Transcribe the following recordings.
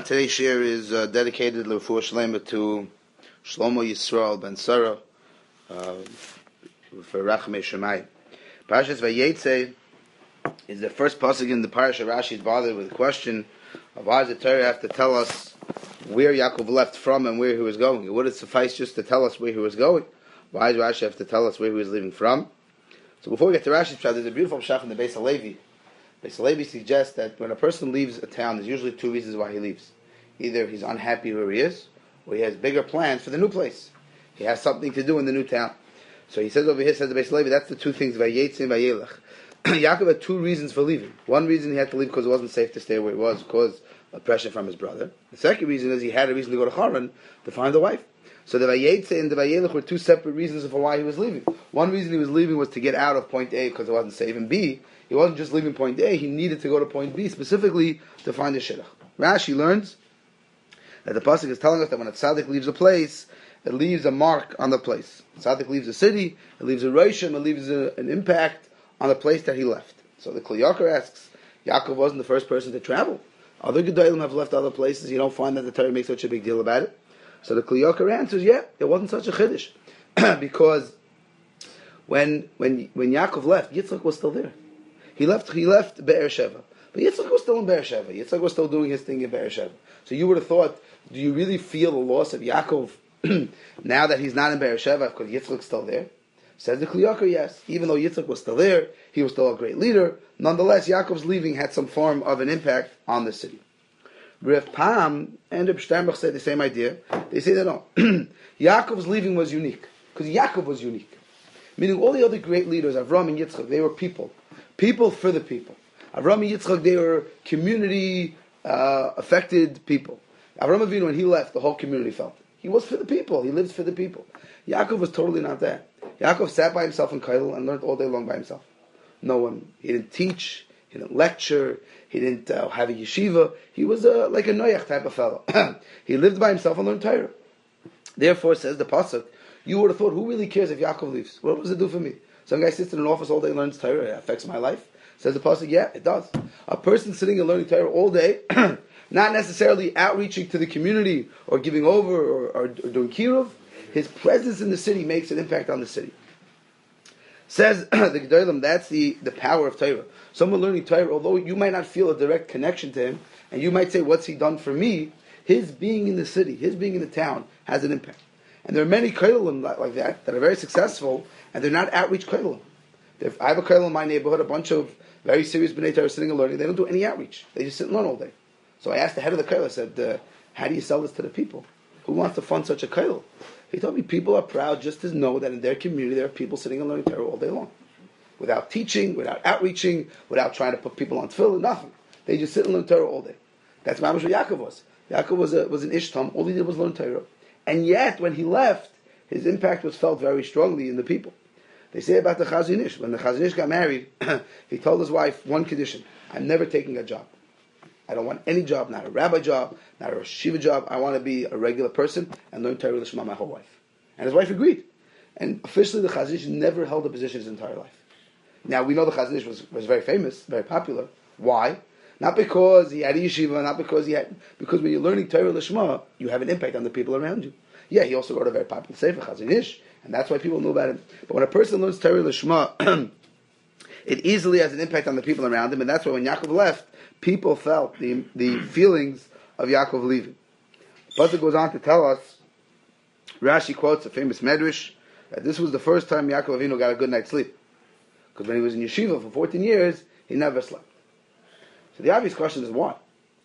Today's share is dedicated L'Refuah Shlema to Shlomo Yisrael Ben Sarah for Rachamei Shemayim. Parashas Vayetze is the first pasuk in the parasha. Rashi is bothered with the question of why does the Torah have to tell us where Yaakov left from and where he was going? Would it suffice just to tell us where he was going? Why does Rashi have to tell us where he was leaving from? So before we get to Rashi's pshat, there's a beautiful pshat in the Beis HaLevi. Beis HaLevi suggests that when a person leaves a town, there's usually two reasons why he leaves. Either he's unhappy where he is, or he has bigger plans for the new place. He has something to do in the new town. So he says over here, says the Beis HaLevi, that's the two things, Vayetze and Vayelech. Yaakov had two reasons for leaving. One reason he had to leave because it wasn't safe to stay where he was, because of pressure from his brother. The second reason is he had a reason to go to Haran to find a wife. So the Vayetze and the Vayelech were two separate reasons for why he was leaving. One reason he was leaving was to get out of point A because it wasn't safe, and B, he wasn't just leaving point A, he needed to go to point B specifically to find a shidduch. Rashi learns that the pasuk is telling us that when a tzaddik leaves a place, it leaves a mark on the place. A tzaddik leaves a city, it leaves a roshim, it leaves an impact on the place that he left. So the Kli Yakar asks, Yaakov wasn't the first person to travel. Other Gedolim have left other places. You don't find that the Torah makes such a big deal about it. So the Kli Yakar answers, yeah, it wasn't such a chiddush. Because when Yaakov left, Yitzchak was still there. He left Be'er Sheva. But Yitzchak was still in Be'er Sheva. Yitzchak was still doing his thing in Be'er Sheva. So you would have thought, do you really feel the loss of Yaakov now that he's not in Be'er Sheva because Yitzchak's still there? Says the Kli Yakar, yes. Even though Yitzchak was still there, he was still a great leader. Nonetheless, Yaakov's leaving had some form of an impact on the city. Rav Pam and Reb Steinbach said the same idea. They say that no, Yaakov's leaving was unique because Yaakov was unique. Meaning all the other great leaders, Avram and Yitzchak, they were people for the people. Avram and Yitzchak, they were community affected people. Avram Avinu, when he left, the whole community felt it. He was for the people. He lived for the people. Yaakov was totally not that. Yaakov sat by himself in Kailul and learned all day long by himself. No one. He didn't teach. He didn't lecture. He didn't have a yeshiva. He was like a Noach type of fellow. He lived by himself and learned Torah. Therefore, says the pasuk, you would have thought, who really cares if Yaakov leaves? What does it do for me? Some guy sits in an office all day and learns Torah. It affects my life. Says the pasuk, yeah, it does. A person sitting and learning Torah all day, not necessarily outreaching to the community or giving over or doing kiruv, his presence in the city makes an impact on the city. Says the Gedolim, that's the power of Torah. Someone learning Torah, although you might not feel a direct connection to him, and you might say, what's he done for me? His being in the city, his being in the town, has an impact. And there are many Kohelim like that are very successful, and they're not outreach Kohelim. I have a Kohelem in my neighborhood, a bunch of very serious B'nai Torah sitting and learning. They don't do any outreach. They just sit and learn all day. So I asked the head of the Kohelem, I said, how do you sell this to the people? Who wants to fund such a Kohelem? He told me people are proud just to know that in their community there are people sitting and learning Torah all day long. Without teaching, without outreaching, without trying to put people on tefillah, nothing. They just sit and learn Torah all day. That's what Yaakov was. Yaakov was an Ishtam. All he did was learn Torah. And yet, when he left, his impact was felt very strongly in the people. They say about the Chazon Ish, when the Chazon Ish got married, he told his wife one condition: I'm never taking a job. I don't want any job, not a rabbi job, not a Rosh Yeshiva job. I want to be a regular person and learn Torah L'Shema my whole life. And his wife agreed. And officially the Chazon Ish never held a position his entire life. Now we know the Chazon Ish was very famous, very popular. Why? Not because he had a yeshiva, not because because when you're learning Torah L'Shema, you have an impact on the people around you. Yeah, he also wrote a very popular sefer, Chazon Ish, and that's why people know about him. But when a person learns Torah L'Shema, it easily has an impact on the people around him, and that's why when Yaakov left, people felt the feelings of Yaakov leaving. The pasuk goes on to tell us, Rashi quotes a famous medrash, that this was the first time Yaakov Avinu got a good night's sleep. Because when he was in yeshiva for 14 years, he never slept. So the obvious question is why?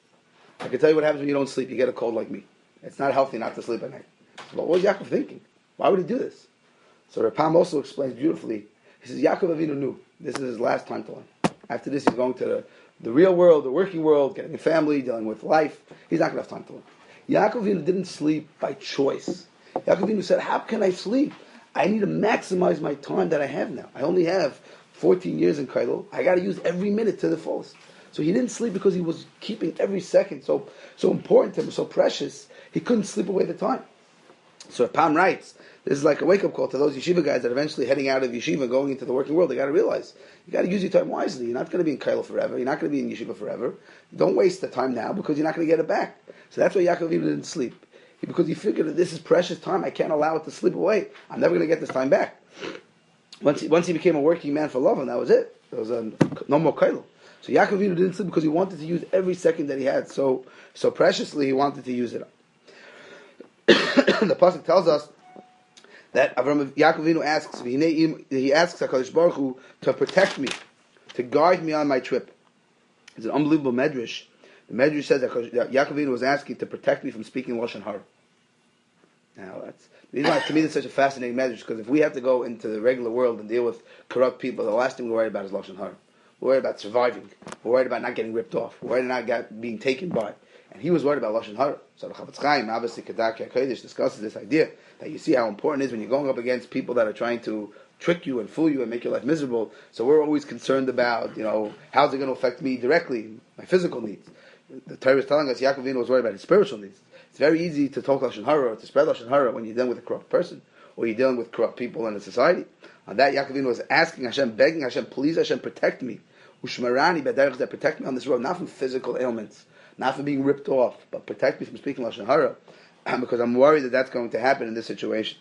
I can tell you what happens when you don't sleep. You get a cold like me. It's not healthy not to sleep at night. But what was Yaakov thinking? Why would he do this? So Rapam also explains beautifully. He says Yaakov Avinu knew this is his last time to learn. After this, he's going to the real world, the working world, getting a family, dealing with life. He's not going to have time to learn. Yaakov Avinu didn't sleep by choice. Yaakov Avinu said, how can I sleep? I need to maximize my time that I have now. I only have 14 years in Kailul. I got to use every minute to the fullest. So he didn't sleep because he was keeping every second so important to him, so precious. He couldn't sleep away the time. So Pam writes, this is like a wake-up call to those yeshiva guys that are eventually heading out of yeshiva and going into the working world. They got to realize, you got to use your time wisely. You're not going to be in Kailo forever. You're not going to be in yeshiva forever. Don't waste the time now because you're not going to get it back. So that's why Yaakov even didn't sleep. Because he figured that this is precious time. I can't allow it to slip away. I'm never going to get this time back. Once he became a working man for Lavan, that was it. There was no more Kailo. So Yaakov Avinu didn't sleep because he wanted to use every second that he had. So preciously, he wanted to use it. The pasuk tells us that Yaakov Avinu asks, he asks HaKadosh Baruch Hu to protect me, to guide me on my trip. It's an unbelievable medrash. The medrash says that Yaakov Avinu was asking to protect me from speaking Lashon Hara. Now, to me, that's such a fascinating medrash, because if we have to go into the regular world and deal with corrupt people, the last thing we're worried about is Lashon Hara. We're worried about surviving. We're worried about not getting ripped off. We're worried about not being taken by. And he was worried about Lashon Hara. So the Chavetz Chaim, obviously, Kedarkei HaKodesh, discusses this idea that you see how important it is when you're going up against people that are trying to trick you and fool you and make your life miserable. So we're always concerned about, how's it going to affect me directly, my physical needs. The Torah is telling us Yaakov Avinu was worried about his spiritual needs. It's very easy to talk Lashon Hara or to spread Lashon Hara when you're dealing with a corrupt person or you're dealing with corrupt people in a society. On that, Yaakov Avinu was asking Hashem, begging Hashem, please Hashem, protect me. Ushmarani b'derech that protect me on this road, not from physical ailments, not from being ripped off, but protect me from speaking Lashon Hara, because I'm worried that that's going to happen in this situation.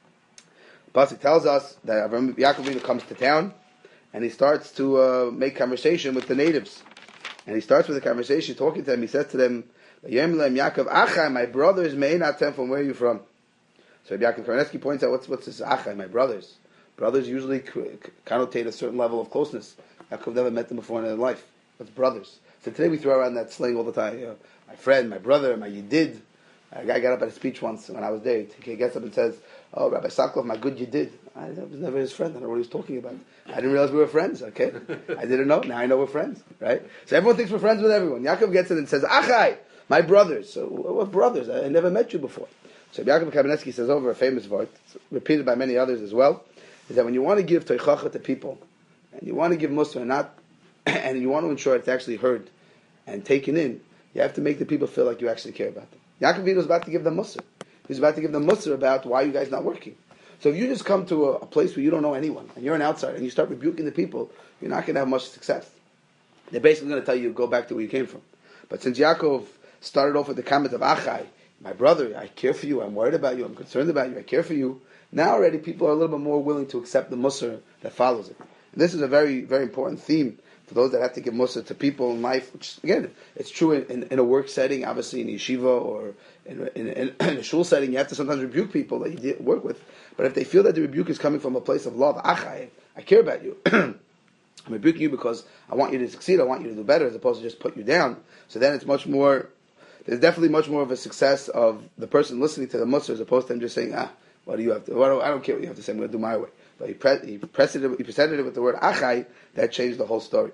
The pasuk tells us that Yaakov Avinu comes to town and he starts to make conversation with the natives. And he starts with a conversation, talking to them. He says to them, Yaakov, Achai, my brothers, may not tell from where are you from. So Yaakov Karneski points out, what's this Achai, my brothers? Brothers usually connotate a certain level of closeness. Yaakov never met them before in their life. That's brothers. So today we throw around that slang all the time. My friend, my brother, my yidid. A guy got up at a speech once when I was there. He gets up and says, "Oh, Rabbi Saklov, my good yidid." I was never his friend. I don't know what he was talking about. I didn't realize we were friends. Okay, I didn't know. Now I know we're friends. Right? So everyone thinks we're friends with everyone. Yaakov gets in and says, "Achai, my brothers." So what brothers? I never met you before. So Yaakov Kamenetsky says over a famous word, repeated by many others as well, is that when you want to give toichacha to people, and you want to give Musar and you want to ensure it's actually heard and taken in, you have to make the people feel like you actually care about them. Yaakov Avinu was about to give them Musar. He was about to give them Musar about why you guys not working. So if you just come to a place where you don't know anyone, and you're an outsider, and you start rebuking the people, you're not going to have much success. They're basically going to tell you, go back to where you came from. But since Yaakov started off with the comment of Achai, my brother, I care for you, I'm worried about you, I'm concerned about you, I care for you, now already people are a little bit more willing to accept the Musar that follows it. And this is a very, very important theme for those that have to give Musar to people in life, which, again, it's true in a work setting, obviously in yeshiva or in a shul setting, you have to sometimes rebuke people that you work with. But if they feel that the rebuke is coming from a place of love, Achai, I care about you. I'm rebuking you because I want you to succeed, I want you to do better, as opposed to just put you down. So then it's much more, there's definitely much more of a success of the person listening to the Musar as opposed to them just saying, what do you have to, I don't care what you have to say, I'm going to do my way. But he presented it with the word Achai, that changed the whole story.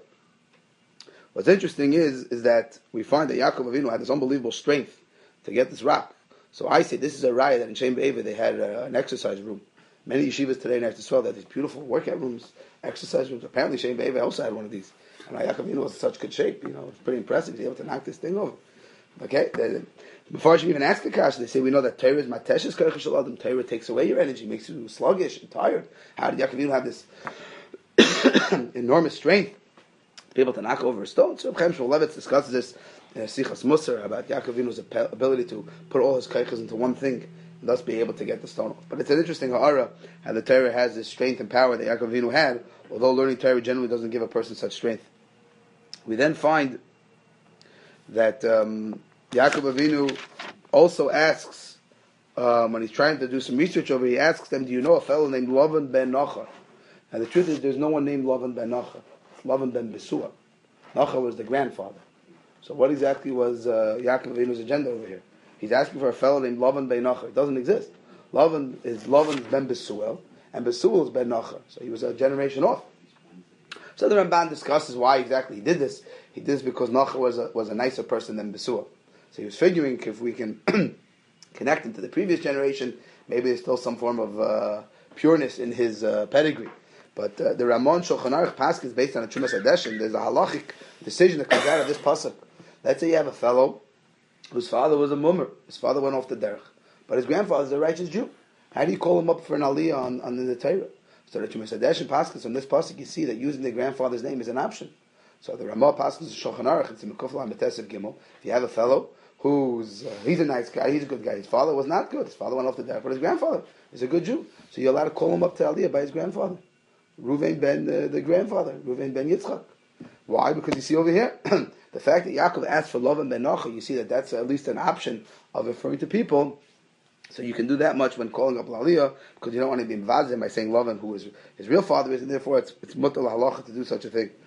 What's interesting is that we find that Yaakov Avinu had this unbelievable strength to get this rock. So I say this is a raya that in Shem Be'eva they had an exercise room. Many yeshivas today in Eretz Yisrael they have these beautiful workout rooms, exercise rooms. Apparently Shem Be'eva also had one of these. And Yaakov Avinu was in such good shape. It's pretty impressive. He was able to knock this thing over. Okay? Before I should even ask the kasha, they say we know that Torah is mateshes koach shel adam. Torah takes away your energy, makes you sluggish and tired. How did Yaakov Avinu have this enormous strength to be able to knock over a stone? So Chaim Shmulevitz discusses this in Sichas Musar about Yaakov Avinu's ability to put all his koachas into one thing and thus be able to get the stone off. But it's an interesting ha'ara how the Torah has this strength and power that Yaakov Avinu had, although learning Torah generally doesn't give a person such strength. We then find that Yaakov Avinu also asks, when he's trying to do some research over, he asks them, do you know a fellow named Lavan ben Nacha? And the truth is, there's no one named Lavan ben Nacha. It's Lavan ben Besua. Nacha was the grandfather. So what exactly was Yaakov Avinu's agenda over here? He's asking for a fellow named Lavan ben Nacha. It doesn't exist. Lavan ben Besuel, and Besuel is ben Nacha. So he was a generation off. So the Ramban discusses why exactly he did this. He did this because Nacha was a nicer person than Besuel. So he was figuring if we can connect him to the previous generation, maybe there's still some form of pureness in his pedigree. But the Ramon Shulchan Aruch Pask is based on a Trumas Hadeshin. There's a halachic decision that comes out of this pasuk. Let's say you have a fellow whose father was a mummer. His father went off the derech. but his grandfather is a righteous Jew. How do you call him up for an aliyah on the Torah? So that Chumash and Paskas from this pasuk you see that using the grandfather's name is an option. So the Ramah Paskas is Shulchan Aruch. It's in Mekufla B'Tesef Gimel. If you have a fellow who's he's a nice guy, he's a good guy. His father was not good. His father went off the derech, but his grandfather is a good Jew. So you're allowed to call him up to aliyah by his grandfather, Reuven ben the grandfather, Reuven ben Yitzchak. Why? Because you see over here the fact that Yaakov asked for Lavan ben Nachor. You see that's at least an option of referring to people. So you can do that much when calling up Aliyah, because you don't want to be mvazim by saying Lavan, who his real father is, and therefore it's mutter halacha to do such a thing.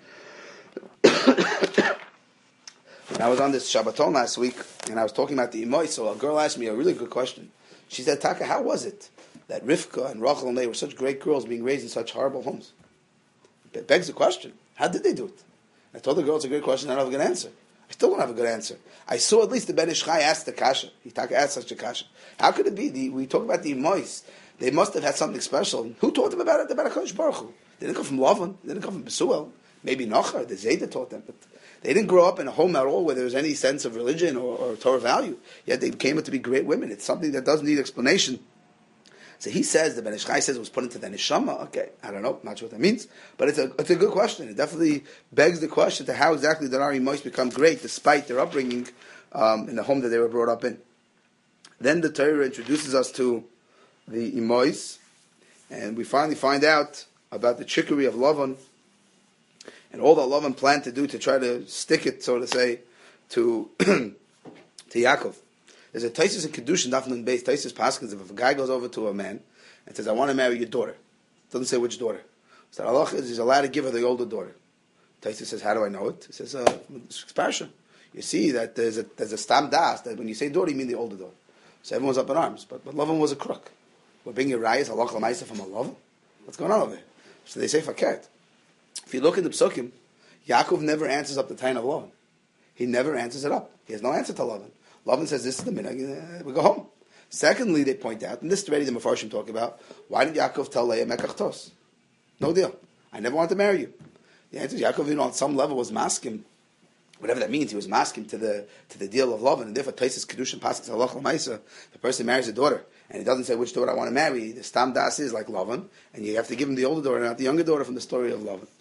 When I was on this Shabbaton last week, and I was talking about the Imoy, so a girl asked me a really good question. She said, Taka, how was it that Rivka and Rachel and Leah were such great girls being raised in such horrible homes? It begs the question, how did they do it? I told the girl it's a great question, I don't have a good answer. I still don't have a good answer. I saw at least the Ben Ish Chai asked the Kasha. He asked such a Kasha. How could it be? We talk about the Imois. They must have had something special. Who taught them about it? About HaKadosh Baruch Hu. They didn't come from Lavan. They didn't come from Besuel. Maybe Nachar, the Zayda taught them. But they didn't grow up in a home at all where there was any sense of religion or Torah value. Yet they came out to be great women. It's something that doesn't need explanation. So he says, the Ben Ish Chai says it was put into the Neshama. Okay, I don't know, not sure what that means. But it's a good question. It definitely begs the question to how exactly did our Imois become great despite their upbringing in the home that they were brought up in. Then the Torah introduces us to the Imois, and we finally find out about the trickery of Lavan and all that Lavan planned to do to try to stick it, so to say, to to Yaakov. There's a Taisus in Kedushin, Dafnan Beis, Taisus Paskins, if a guy goes over to a man and says, I want to marry your daughter. Doesn't say which daughter. So Allah is he's allowed to give her the older daughter. Taisus says, how do I know it? He says, it's Parsha. You see that there's a stam das, that when you say daughter, you mean the older daughter. So everyone's up in arms. But Lavan was a crook. We're bringing Rayas, Allah Lamaisa from a Lavan. What's going on over there? So they say Faket. If you look in the Psukim, Yaakov never answers up the Tain of Lavan. He never answers it up. He has no answer to Lavan. Lavan says, this is the minhag, we go home. Secondly, they point out, and this is already the Mefarshim talk about, why did Yaakov tell Leah Mekachtos? No deal. I never wanted to marry you. The answer is Yaakov, on some level, was masking, whatever that means, he was masking to the deal of Lavan, and therefore Taisus Kedushin Paskas Halach L'Maisa, the person marries a daughter, and he doesn't say which daughter I want to marry, the Stam Das is like Lavan, and you have to give him the older daughter, not the younger daughter from the story of Lavan.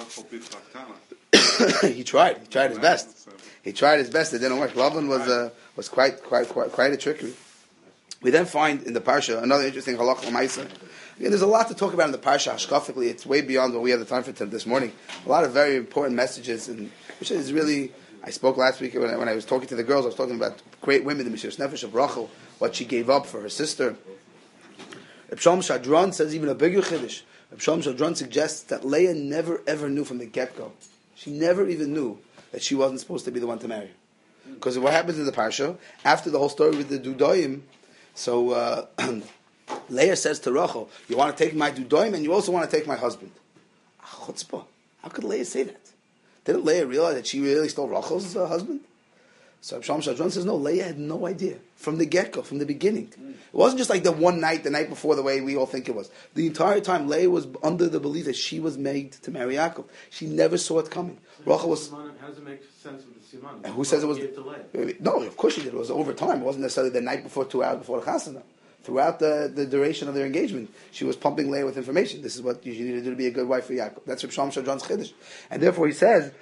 He tried his best. It didn't work. Lavan was quite a trickery. We then find in the Parsha another interesting halach l'maisa. Again, there's a lot to talk about in the Parsha hashkafically. It's way beyond what we have the time for this morning. A lot of very important messages, and which is really. I spoke last week when I was talking to the girls. I was talking about great women, the Mesiras Nefesh of Rachel, what she gave up for her sister. Reb Shalom Shadron says even a bigger chiddush. Reb Shalom Shadron suggests that Leah never ever knew from the get-go. She never even knew that she wasn't supposed to be the one to marry. Because what happens in the Parsha, after the whole story with the Dudoim, so Leah says to Rachel, you want to take my Dudoim and you also want to take my husband. Chutzpah. How could Leah say that? Didn't Leah realize that she really stole Rachel's husband? So Shalom Shadron says, no, Leah had no idea from the get-go, from the beginning. It wasn't just like the night before, the way we all think it was. The entire time, Leah was under the belief that she was made to marry Yaakov. She never saw it coming. Rachel was... How does it make sense with the Siman? Who says it was... No, of course she did. It was over time. It wasn't necessarily the night before, 2 hours before the Chasana. Throughout the duration of their engagement, she was pumping Leah with information. This is what you need to do to be a good wife for Yaakov. That's Reb Shalom Shadron's chiddush. And therefore he says...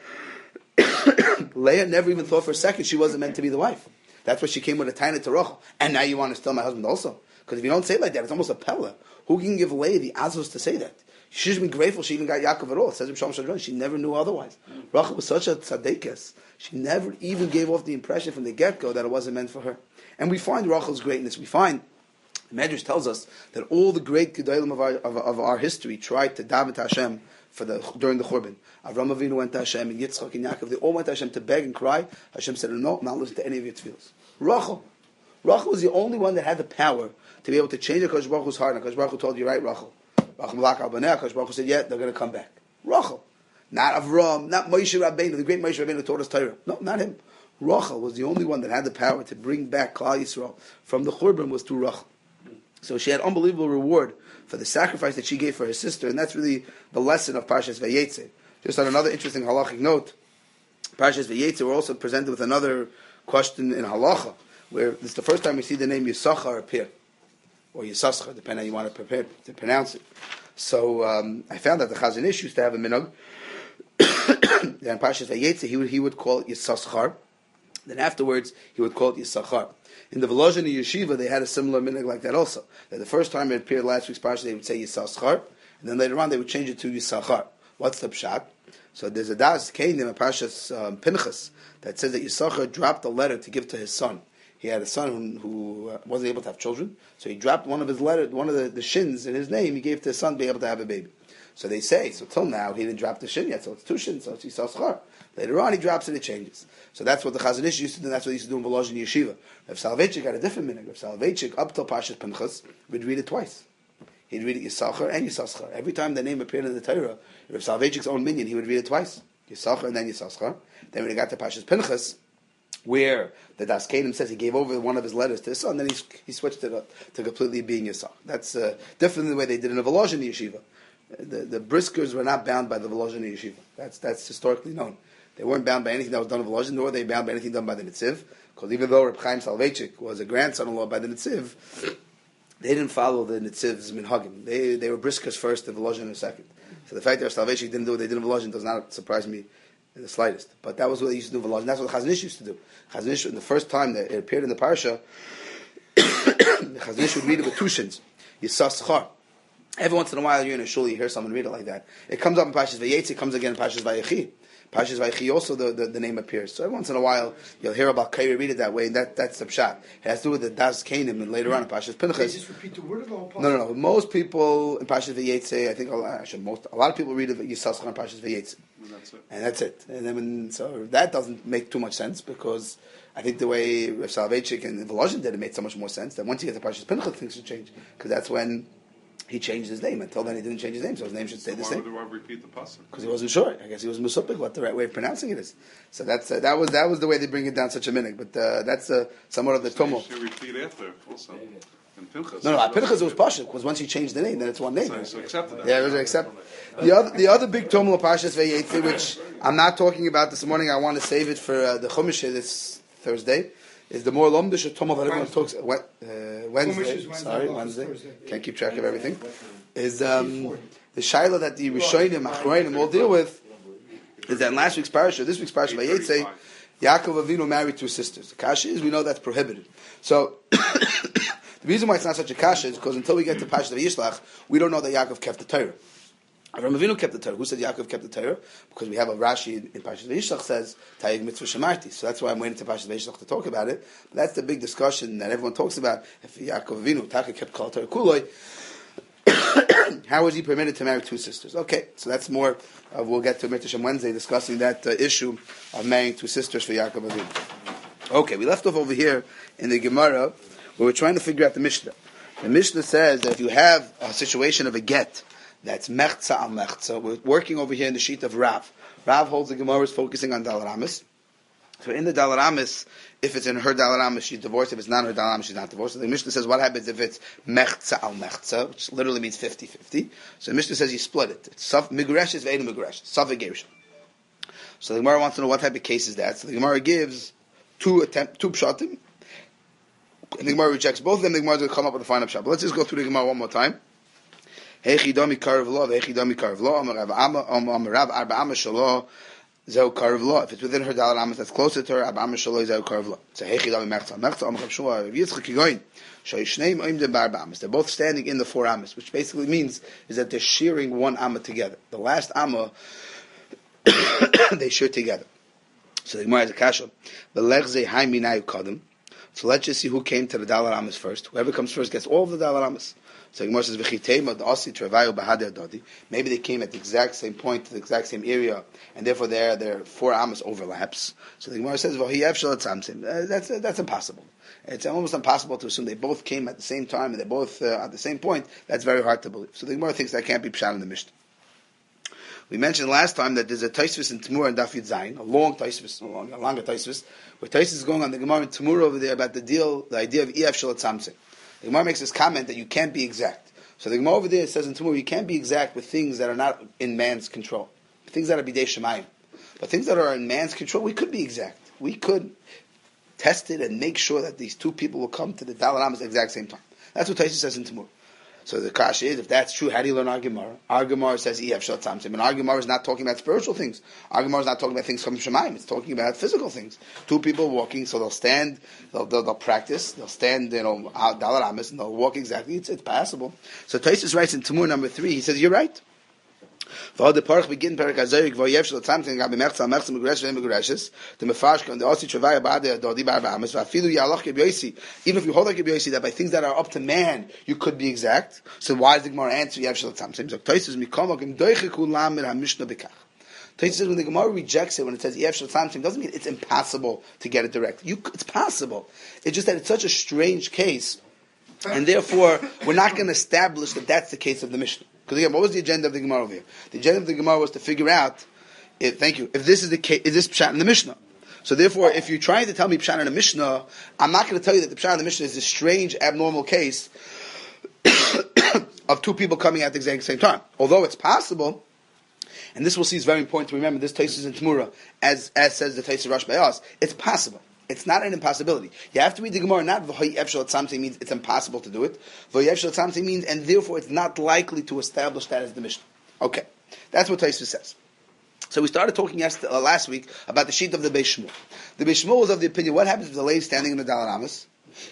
Leah never even thought for a second she wasn't meant to be the wife. That's why she came with a tiny to Rachel. And now you want to steal my husband also? Because if you don't say it like that, it's almost a pella. Who can give Leah the azus to say that? She should be grateful she even got Yaakov at all. It says in Shalom Shadron, she never knew otherwise. Rachel was such a tzaddikas. She never even gave off the impression from the get-go that it wasn't meant for her. And we find Rachel's greatness. We find, the Medrash tells us that all the great gedolim of our history tried to daven to Hashem during the Churban. Avraham Avinu went to Hashem, and Yitzchak and Yaakov, they all went to Hashem to beg and cry. Hashem said, no, not listen to any of your tefillos. Rachel was the only one that had the power to be able to change HaKadosh Baruch Hu's heart. And HaKadosh Baruch Hu told you, right, Rachel? HaKadosh Baruch Hu said, yeah, they're going to come back. Rachel. Not Avram, not Moshe Rabbeinu, the great Moshe Rabbeinu who taught us Torah. No, not him. Rachel was the only one that had the power to bring back Klal Yisrael from the Churban, was through Rachel. So she had unbelievable reward for the sacrifice that she gave for her sister, and that's really the lesson of Parshas Vayetze. Just on another interesting halachic note, Parshas Vayetze, we're also presented with another question in halacha. where this is the first time we see the name Yisachar appear, or Yisachar, depending on how you want to prepare to pronounce it. So I found that the Chazon Ish used to have a minhag. Then Parshas Vayetze, he would call it Yisachar. Then afterwards, he would call it Yisachar. In the Volozhin Yeshiva, they had a similar minhag like that also. That the first time it appeared last week's Parsha, they would say Yisachar, and then later on they would change it to Yisachar. What's the pshat? So there's a das Kainim in Parshas Pinchas that says that Yisachar dropped a letter to give to his son. He had a son who wasn't able to have children, so he dropped one of his letters, one of the shins in his name. He gave to his son to be able to have a baby. So they say, so till now he didn't drop the shin yet, so it's two shins, so it's Yisachar. Later on he drops it, it changes. So that's what the Chazon Ish used to do, and that's what he used to do in Volozhin Yeshiva. Rav Soloveitchik had a different minhag. Rav Soloveitchik, up till Parshas Pinchas, would read it twice. He'd read it Yisachar and Yisachar. Every time the name appeared in the Torah, Rav Soloveitchik's own minion, he would read it twice. Yisachar and then Yisachar. Then when he got to Parshas Pinchas, where the Das Kainim says he gave over one of his letters to his son, then he switched it up to completely being Yisachar. That's different than the way they did in the Volozhin Yeshiva. The Briskers were not bound by the Volozhin Yeshiva. That's historically known. They weren't bound by anything that was done in Volozhin, nor were they bound by anything done by the Nitziv. Because even though Reb Chaim Soloveitchik was a grandson-in-law by the Nitziv, they didn't follow the Nitziv's minhagim. They were Briskers first, and Volozhin in second. So the fact that Soloveitchik didn't do what they did in Volozhin does not surprise me in the slightest. But that was what they used to do in Volozhin. That's what the Chazon Ish used to do. Chazon Ish, the first time that it appeared in the parsha, the Chazon Ish would read it with two shins. Yisachar. Every once in a while, you're in a shul, you hear someone read it like that. It comes up in Parshas Vayetze, it comes again in Parshas Vayechi. Parshas Vayechi also the name appears. So every once in a while, you'll hear about Kairi read it that way, and that's the pshat. It has to do with the Das Kainim, and later on in Parshas Pinchas. They just repeat the word of the whole passage? No. Most people in Parshas Vayetze, I think a lot of people read it Yisachar in Parshas Vayetze. And that's it. And then so that doesn't make too much sense, because I think the way Rav Soloveitchik and Volozhin did it made so much more sense that once you get to Parshas Pinchas, things should change, because that's when he changed his name. Until then, he didn't change his name, so his name should stay the same. Why would the repeat the pasuk? Because he wasn't sure. I guess he was musupik what the right way of pronouncing it is. So that was the way they bring it down such a minute. But that's somewhat of the tumult. You should repeat after also. In Pinchas. No, at Pinchas it was Pasha, because once he changed the name, then it's one name. So accepted that. Yeah, it was accepted. The other big tumult of Parshas Vayetze, which I'm not talking about this morning, I want to save it for the Chumash this Thursday, is the more lomdish tumult that everyone talks Wednesday. Can't keep track of everything. Is the shaila that the Rishonim, Achronim all deal with, is that in last week's parasha, this week's parasha Vayetze, Yaakov Avinu married two sisters. The kasha is, we know that's prohibited. So the reason why it's not such a kasha is because until we get to Parashat Vayishlach, we don't know that Yaakov kept the Torah. Avram Avinu kept the Torah. Who said Yaakov kept the Torah? Because we have a Rashi in Parashat Vayishlach says Tayig Mitzvah Shemarti. So that's why I'm waiting to Parashat Vayishlach to talk about it. But that's the big discussion that everyone talks about. If Yaakov Avinu Taka kept Kol Torah Kuloi, how was he permitted to marry two sisters? Okay, so that's more. We'll get to Mitzvah Wednesday discussing that issue of marrying two sisters for Yaakov Avinu. Okay, we left off over here in the Gemara where we're trying to figure out the Mishnah. The Mishnah says that if you have a situation of a get that's mechza al mechza, we're working over here in the sheet of Rav. Rav holds the Gemara is focusing on Dalaramis. So in the Dalaramis, if it's in her Dalaramis, she's divorced. If it's not in her Dalaramis, she's not divorced. So the Mishnah says what happens if it's mechza al mechza, which literally means 50-50. So the Mishnah says you split it. It's migresh is ve'enu migresh, safek gerusha. So the Gemara wants to know what type of case is that. So the Gemara gives two pshatim. And the Gemara rejects both of them. The Gemara is going to come up with a final pshat. But let's just go through the Gemara one more time. Hechidami karav lo, hechidami karav lo. Amarav arba amma shalo zeu karav lo. If it's within her dalar amas, that's closer to her. Arba amma shalo zeu karav lo. So hechidami mechza mechza amarav shua. Rav Yitzchak kigoyin. Shayishneim oimdim barba amas. They're both standing in the 4 amas, which basically means is that they're shearing 1 amma together. The last amma they shear together. So the Gemara has a kasha. Belechzei haiminayu kadam. So let's just see who came to the Dalar Amas first. Whoever comes first gets all of the Dalar Amas. So Gemara says, "V'chitema da'asi travayu b'hadei dadi." Maybe they came at the exact same point, to the exact same area, and therefore their 4 Amas overlaps. So the Gemara says, "V'hiyev shel tzamtzim." That's impossible. It's almost impossible to assume they both came at the same time and they're both at the same point. That's very hard to believe. So the Gemara thinks that can't be pshat in the Mishnah. We mentioned last time that there's a Taisvis in Tamur and Daf Yud Zayin, a long Taisvis, a longer Taisvis, where Taisvis is going on the Gemara in Tamur over there about the idea of Iyaf Shel Tzamtzim. The Gemara makes this comment that you can't be exact. So the Gemara over there says in Tamur, you can't be exact with things that are not in man's control, things that are bidei shemayim. But things that are in man's control, we could be exact. We could test it and make sure that these two people will come to the Dalar Amos at the exact same time. That's what Taisa says in Tamur. So the kasha is, if that's true, how do you learn our Gemara? Our Gemara says Ef Shel Tzamtzim, and our Gemara is not talking about spiritual things. Our Gemara is not talking about things from Shemaim. It's talking about physical things. Two people walking, so they'll stand, they'll practice, they'll stand, Dalar Amos, and they'll walk exactly. It's passable. So Taisa writes in Tamur number 3. He says you're right. V'hod the parach begin perik hazoyik v'oyev shel tzamtzim gabi mechza mechza megresh ve'em megreshes the mefarsh kan the osi travaya ba'ad dodi barba amas v'afilu yalach kebyosi. Even if you hold like kebyosi, that by things that are up to man you could be exact. So why does the Gemara answer yev shel tzamtzim? So Tosfos mikom agim doiche kulam min hamishna bekach. Tosfos says when the Gemara rejects it, when it says yev shel tzamtzim, doesn't mean it's impossible to get it direct. It's possible. It's just that it's such a strange case, and therefore we're not going to establish that that's the case of the Mishnah. Because again, what was the agenda of the Gemara over here? The agenda of the Gemara was to figure out, if this is the case, is this Pshat in the Mishnah? So therefore, if you're trying to tell me Pshat in the Mishnah, I'm not going to tell you that the Pshat in the Mishnah is this strange, abnormal case of two people coming at the exact same time. Although it's possible, and this we'll see is very important to remember, this Tosfos in Tamura, as says the Tosfos Rosh Bayas, it's possible. It's not an impossibility. You have to read the Gemara, not v'hoyev shel tzamtzim means it's impossible to do it. V'hoyev shel tzamtzim means, and therefore it's not likely to establish that as the Mishnah. Okay. That's what Tosfos says. So we started talking last week about the sheet of the Beis Shmuel. The Beis Shmuel was of the opinion, what happens if the lady standing in the Dalar Amos?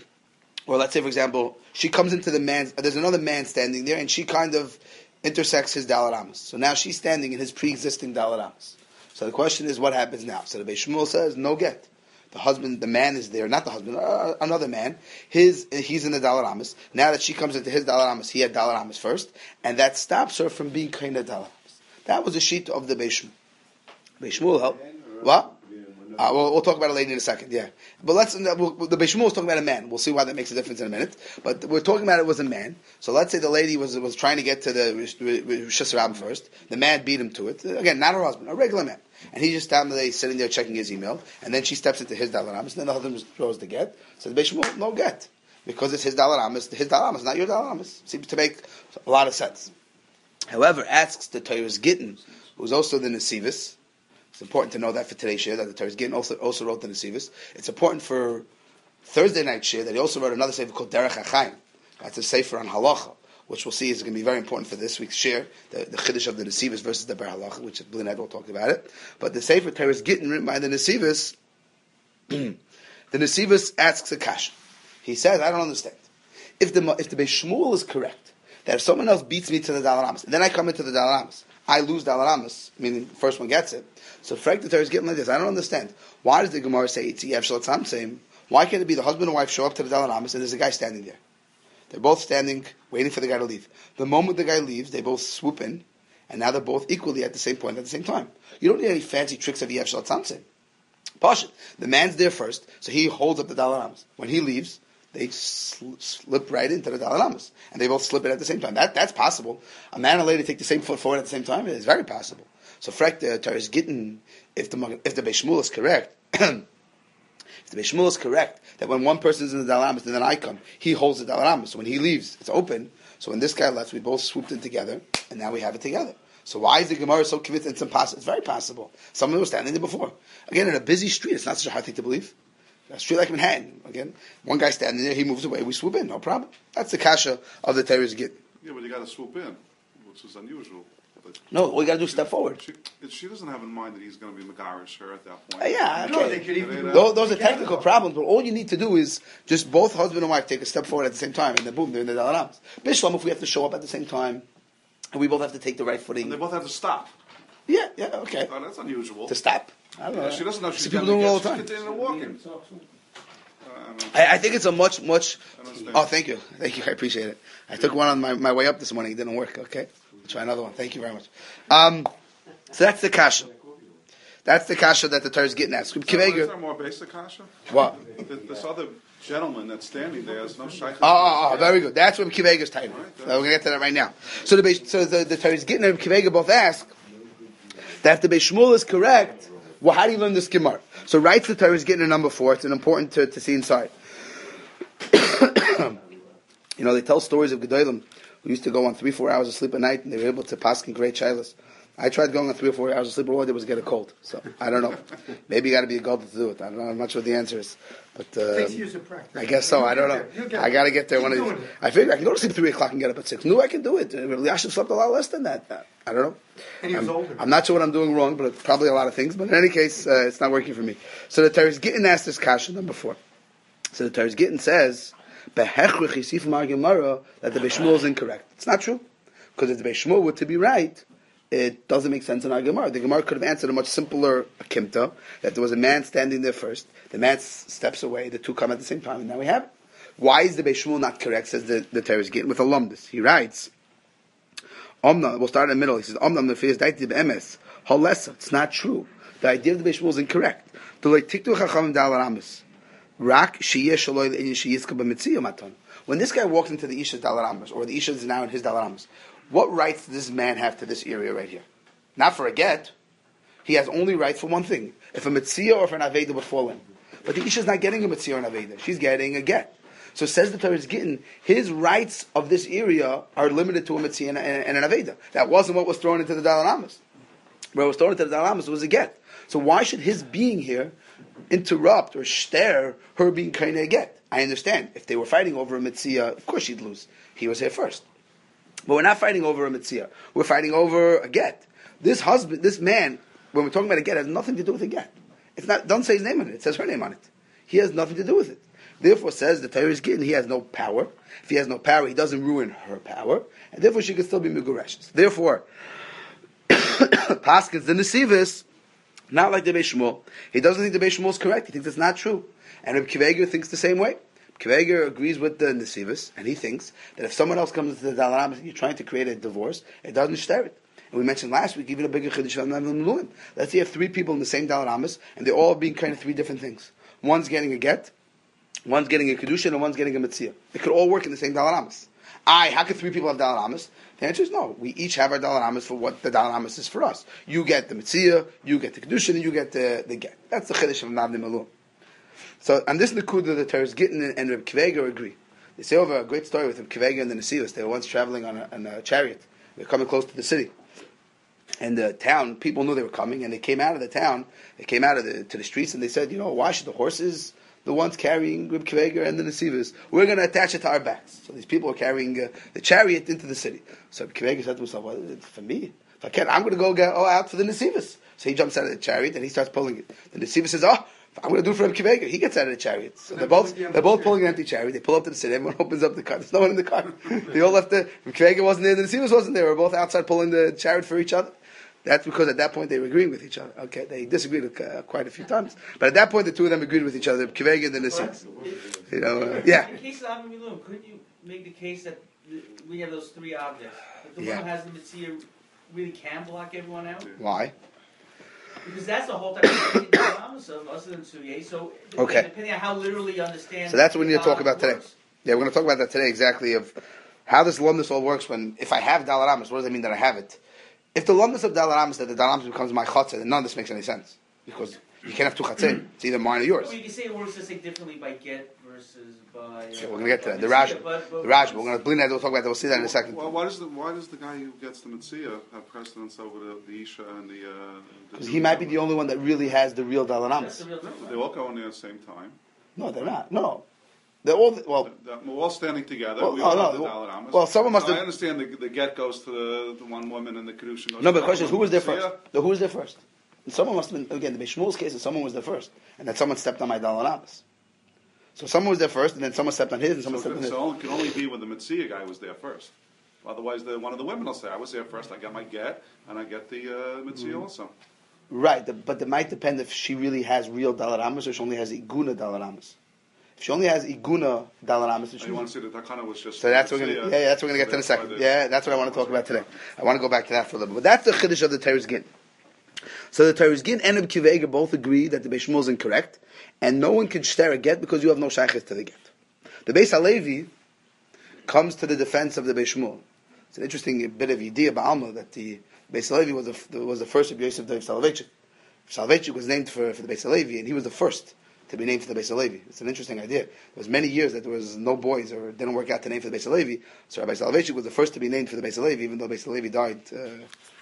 Or let's say, for example, she comes into there's another man standing there, and she kind of intersects his Dalar Amos. So now she's standing in his pre-existing Dalar Amos. So the question is, what happens now? So the Beis Shmuel says, no get. The man is there, not the husband, another man. He's in the Dalar Amos. Now that she comes into his Dalar Amos, he had Dalar Amos first, and that stops her from being kind of Dalar Amos. That was the sheet of the Beis Shmuel. Beis Shmuel help. What? We'll talk about it later in a second. Yeah, but the Beis Shmuel is talking about a man. We'll see why that makes a difference in a minute. But we're talking about it was a man. So let's say the lady was trying to get to the Shus Rabbim first. The man beat him to it. Again, not her husband, a regular man. And he's just down there sitting there checking his email. And then she steps into his Dalar Amos. And then the husband throws the get. So the Beis Shmuel, no get. Because it's his Dalar Amos. His Dalar Amos, not your Dalar Amos. Seems to make a lot of sense. However, asks the Torah's Gittin, who's also the Nesivus. It's important to know that for today's share, that the Torah's Gittin also wrote the Nesivus. It's important for Thursday night share that he also wrote another sefer called Derech HaChaim. That's a sefer on halacha, which we'll see is going to be very important for this week's share, the Chiddush of the Nesivus versus the Ber Halacha, which Blin Ed will talk about it. But the Sefer Torah's Gittin, written by the Nesivus, the Nesivus asks a kasha. He says, I don't understand. If the Beis Shmuel is correct, that if someone else beats me to the Dalar Amos, and then I come into the Dalar Amos, I lose Dalar Amos, meaning the first one gets it. So Frek the Torah's Gittin like this. I don't understand. Why does the Gemara say it's Yev Shel Tzamtzim? Why can't it be the husband and wife show up to the Dalar Amos and there's a guy standing there? They're both standing, waiting for the guy to leave. The moment the guy leaves, they both swoop in, and now they're both equally at the same point at the same time. You don't need any fancy tricks of Yev Shel Tzamtzim. Pashut. The man's there first, so he holds up the Dalar Amos. When he leaves, they slip right into the Dalar Amos, and they both slip it at the same time. That's possible. A man and a lady take the same foot forward at the same time. It is very possible. So, Frek the Torah's Gittin, if the Beis Shmuel is correct, if the Beis Shmuel is correct that when one person is in the Dalar Amos and then I come, he holds the Dalar Amos. When he leaves, it's open. So when this guy left, we both swooped in together, and now we have it together. So why is the Gemara so convinced it's impossible? It's very possible. Someone was standing there before. Again, in a busy street, it's not such a hard thing to believe. A street like Manhattan. Again, one guy standing there, he moves away, we swoop in, no problem. That's the kasha of the Torah's Gittin. Yeah, but you got to swoop in, which is unusual. But no, all you got to do is step forward. She doesn't have in mind that he's going to be Megarish her at that point. Yeah, okay. Those are technical problems, but all you need to do is just both husband and wife take a step forward at the same time, and then boom, they're in the Dalar Amos. Bishlam, if we have to show up at the same time, and we both have to take the right footing. And they both have to stop. Yeah, okay. Oh, that's unusual. To stop? I don't know. Yeah, she doesn't know she's people doing it all the time. She's continuing walking. I think it's a much. Oh, thank you. I appreciate it. I took one on my way up this morning. It didn't work. Okay, I'll try another one. Thank you very much. So that's the kasha. That's the kasha that the Torah is getting at. Is there a more basic kasha? What? This other gentleman that's standing there has no shaykh. Oh, very good. That's what Kivega's title. Right, so we're going to get to that right now. So the Torah is getting at Kivega both ask that if the Beis Shmuel is correct, well, how do you learn this Gemara? So writes the Torah is getting a number 4. It's important to see inside. They tell stories of Gedolim who used to go on 3-4 hours of sleep a night, and they were able to paskin great shilas. I tried going on 3 or 4 hours of sleep, but all I did was get a cold. So, I don't know. Maybe you got to be a gold to do it. I don't know. I'm not sure what the answer is. But, It takes years of practice. I guess so. I don't know. I got to get there. I figure I can go to sleep 3 o'clock and get up at 6. No, I can do it. Yashin slept a lot less than that. I don't know. And he was older. I'm not sure what I'm doing wrong, but it's probably a lot of things. But in any case, it's not working for me. So the Teres Gittin asked this kasha number 4. So the Teres Gittin says, Behechrich Yisif Mar Gemara, that the Beis Shmuel is incorrect. It's not true. Because if the Beis Shmuel were to be right, it doesn't make sense in our Gemara. The Gemara could have answered a much simpler akimta, that there was a man standing there first, the man steps away, the two come at the same time, and now we have it. Why is the Beis Shmuel not correct, says the Teres Gittin, with a lumdus. He writes, Omna, we'll start in the middle, he says, Omna, Halesa, it's not true. The idea of the Beis Shmuel is incorrect. When this guy walks into the Isha's Dalaramas, or the Isha is now in his Dalaramas, what rights does this man have to this area right here? Not for a get. He has only rights for one thing. If a Mitzia or if an Aveda would fall in. But the Isha is not getting a Mitzia or an Aveda. She's getting a get. So says the Teres Gittin, his rights of this area are limited to a Mitzia and an Aveda. That wasn't what was thrown into the Dalaramas. What was thrown into the Dalaramas was a get. So why should his being here interrupt or stare her being kind of a get? I understand. If they were fighting over a Mitzia, of course she'd lose. He was here first. But we're not fighting over a Mitzia. We're fighting over a get. This husband, this man, when we're talking about a get, has nothing to do with a get. It's not, don't say his name on it. It says her name on it. He has nothing to do with it. Therefore, says the Teres Gittin, he has no power. If he has no power, he doesn't ruin her power. And therefore, she can still be Megureshes. Therefore, Paskins, the Nesivis, not like the Beis Shmuel. He doesn't think the Beis Shmuel is correct. He thinks it's not true. And Reb Kiva thinks the same way. Kiva agrees with the Nesivis, and he thinks that if someone else comes into the Dalaramas and you're trying to create a divorce, it doesn't share it. And we mentioned last week, even a bigger Chiddush of Meluim. Let's say you have 3 people in the same Dalaramas, and they're all being kind of 3 different things. One's getting a get, one's getting a Kedushin, and one's getting a Mitzia. It could all work in the same Dalaramas. How could 3 people have Dalaramas? The answer is no. We each have our Dalaramas for what the Dalaramas is for us. You get the Mitzia, you get the Kedushin, and you get the get. That's the Chiddush of Meluim. So, on this Nekuda, the Teres Gittin and Reb Kiva agree. They say over a great story with Reb Kiva and the Nesivis. They were once traveling on a chariot. They were coming close to the city. And the town, people knew they were coming, and they came out of the town, they came out to the streets, and they said, why should the horses, the ones carrying Reb Kiva and the Nesivis, we're going to attach it to our backs. So these people are carrying the chariot into the city. So Reb Kiva said to himself, well, for me, if I can't, I'm going to go out for the Nesivis. So he jumps out of the chariot, and he starts pulling it. The Nesivis says, I'm going to do it for Reb Kiva. He gets out of the chariot. So they're both pulling an empty chariot. They pull up to the city. Everyone opens up the car. There's no one in the car. They all left Reb Kiva wasn't there. The Nesivis wasn't there. They were both outside pulling the chariot for each other. That's because at that point they were agreeing with each other. Okay, they disagreed quite a few times, but at that point the two of them agreed with each other. Reb Kiva and the Nesivis. Yeah. In case of Avim Milum, couldn't you make the case that we have those 3 objects? That the one who has the Mitzvah really can block everyone out? Why? Because that's the whole type of us and Suye. So depending on how literally you understand. So that's what we need to talk about today. Yeah, we're going to talk about that today exactly of how this lumdus all works. If I have Dalaramas, what does that mean that I have it? If the lumdus of Dalaramas that the Dalaramas becomes my chatzah, then none of this makes any sense because you can't have 2 chatzim. It's either mine or yours. Well, you can say it works just differently by get versus by. Yeah, we're going to get to that. The Rajah. We're going to blend that. We'll talk about that. We'll see that in a second. Well, why does the guy who gets the Mitzia have precedence over the Isha and the? Because he might be the only one that really has the real Dalaramas. They all go in there at the same time. No, they're not. No. They're all we're all standing together. Well, we all have the Dalaramas. Well, someone must have. I understand the get goes to the one woman and the Kedushin goes. No, but the question is, who was there first? Who was there first? And someone must have been, again, the Beis Shmuel's case is someone was there first, and then someone stepped on my Dalaramas. So someone was there first, and then someone stepped on his, and someone stepped on his. So it can only be when the Mitzia guy was there first. Otherwise, one of the women will say, I was there first, I got my get, and I get the Mitzia also. Right, but it might depend if she really has real Dalaramas or she only has Iguna Dalaramas. If she only has Iguna Dalaramas, you want to see that Takana was just. So that's what we're going to. Yeah, that's what we're going to get to in a second. Yeah, that's what I want to talk about today. I want to go back to that for a little bit. But that's the chiddush of the Teres Gittin. So the Teres Gittin and Reb Kiva both agree that the Beis Shmuel is incorrect, and no one can share a get because you have no shaykhis to the get. The Beis Halevi comes to the defense of the Beis Shmuel. It's an interesting bit of idea ba'alma that the Beis Halevi was the first of Yosef Dov Soloveitchik. Soloveitchik was named for the Beis Halevi, and he was the first to be named for the Beis Halevi. It's an interesting idea. There was many years that there was no boys or it didn't work out to name for the Beis Halevi, so Rabbi Soloveitchik was the first to be named for the Beis Halevi, even though Beis Halevi died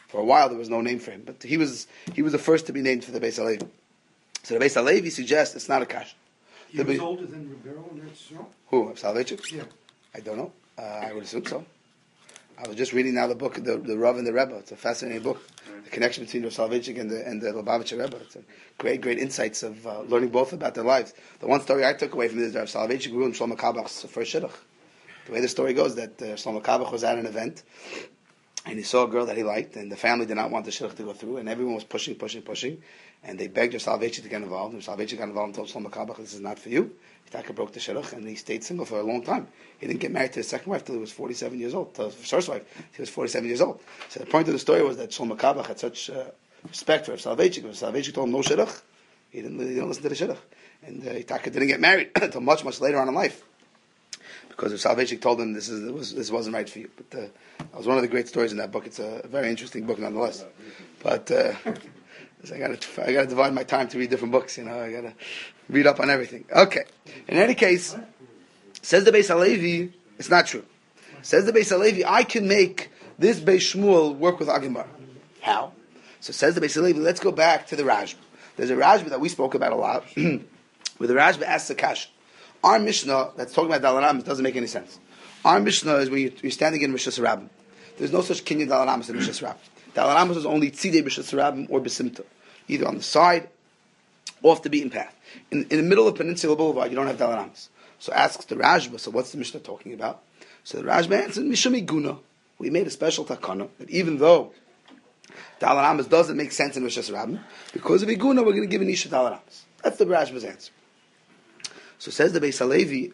For a while, there was no name for him, but he was the first to be named for the Beis Halevi. So the Beis Halevi suggests it's not a kasha. He was older than Ribero, and that's so? Who? Soloveitchik? Yeah. I don't know. I would assume so. I was just reading now the book, the Rav and the Rebbe. It's a fascinating book. The connection between Rav Soloveitchik and the Lubavitcher Rebbe. It's a great insights of learning both about their lives. The one story I took away from this is that Rav Soloveitchik grew in Shlomo Kabach's first shidduch. The way the story goes, that Shlomo Kabach was at an event, and he saw a girl that he liked, and the family did not want the shidduch to go through, and everyone was pushing, and they begged Rav Soloveitchik to get involved, and Rav Soloveitchik got involved and told Shlomo Kabach, this is not for you. Taka broke the shidduch, and he stayed single for a long time. He didn't get married to his second wife till he was 47 years old. To his first wife, he was 47 years old. So the point of the story was that Shlomo Kabach had such respect for Rav Soloveitchik. Rav Soloveitchik told him no shidduch. He didn't listen to the shidduch. And Taka didn't get married until much later on in life. Because Rav Soloveitchik told him this wasn't right for you. But that was one of the great stories in that book. It's a very interesting book nonetheless. But I got to divide my time to read different books. I got to read up on everything. Okay. In any case, says the Beis Halevi, it's not true. Says the Beis Halevi, I can make this Beis Shmuel work with Agimar. How? So says the Beis Halevi, let's go back to the Rashba. There's a Rashba that we spoke about a lot, where the Rashba asks the Kash. Our Mishnah that's talking about Dalaramis doesn't make any sense. Our Mishnah is when you're standing in Rishas Rabbim. There's no such kinyan Dalaramis in Rishas Rabbim. Dalaramis is only Tzidei Rishas Rabbim or Besimta, either on the side, off the beaten path. In the middle of Peninsula Boulevard, you don't have Dalaramis. So asks the Rashba, so what's the Mishnah talking about? So the Rashba answers, Mishum Iguna. We made a special takana that even though Dalaramis doesn't make sense in Rishas Rabbim, because of Iguna, we're going to give an Isha Dalaramis. That's the Rashba's answer. So says the Beis Halevi,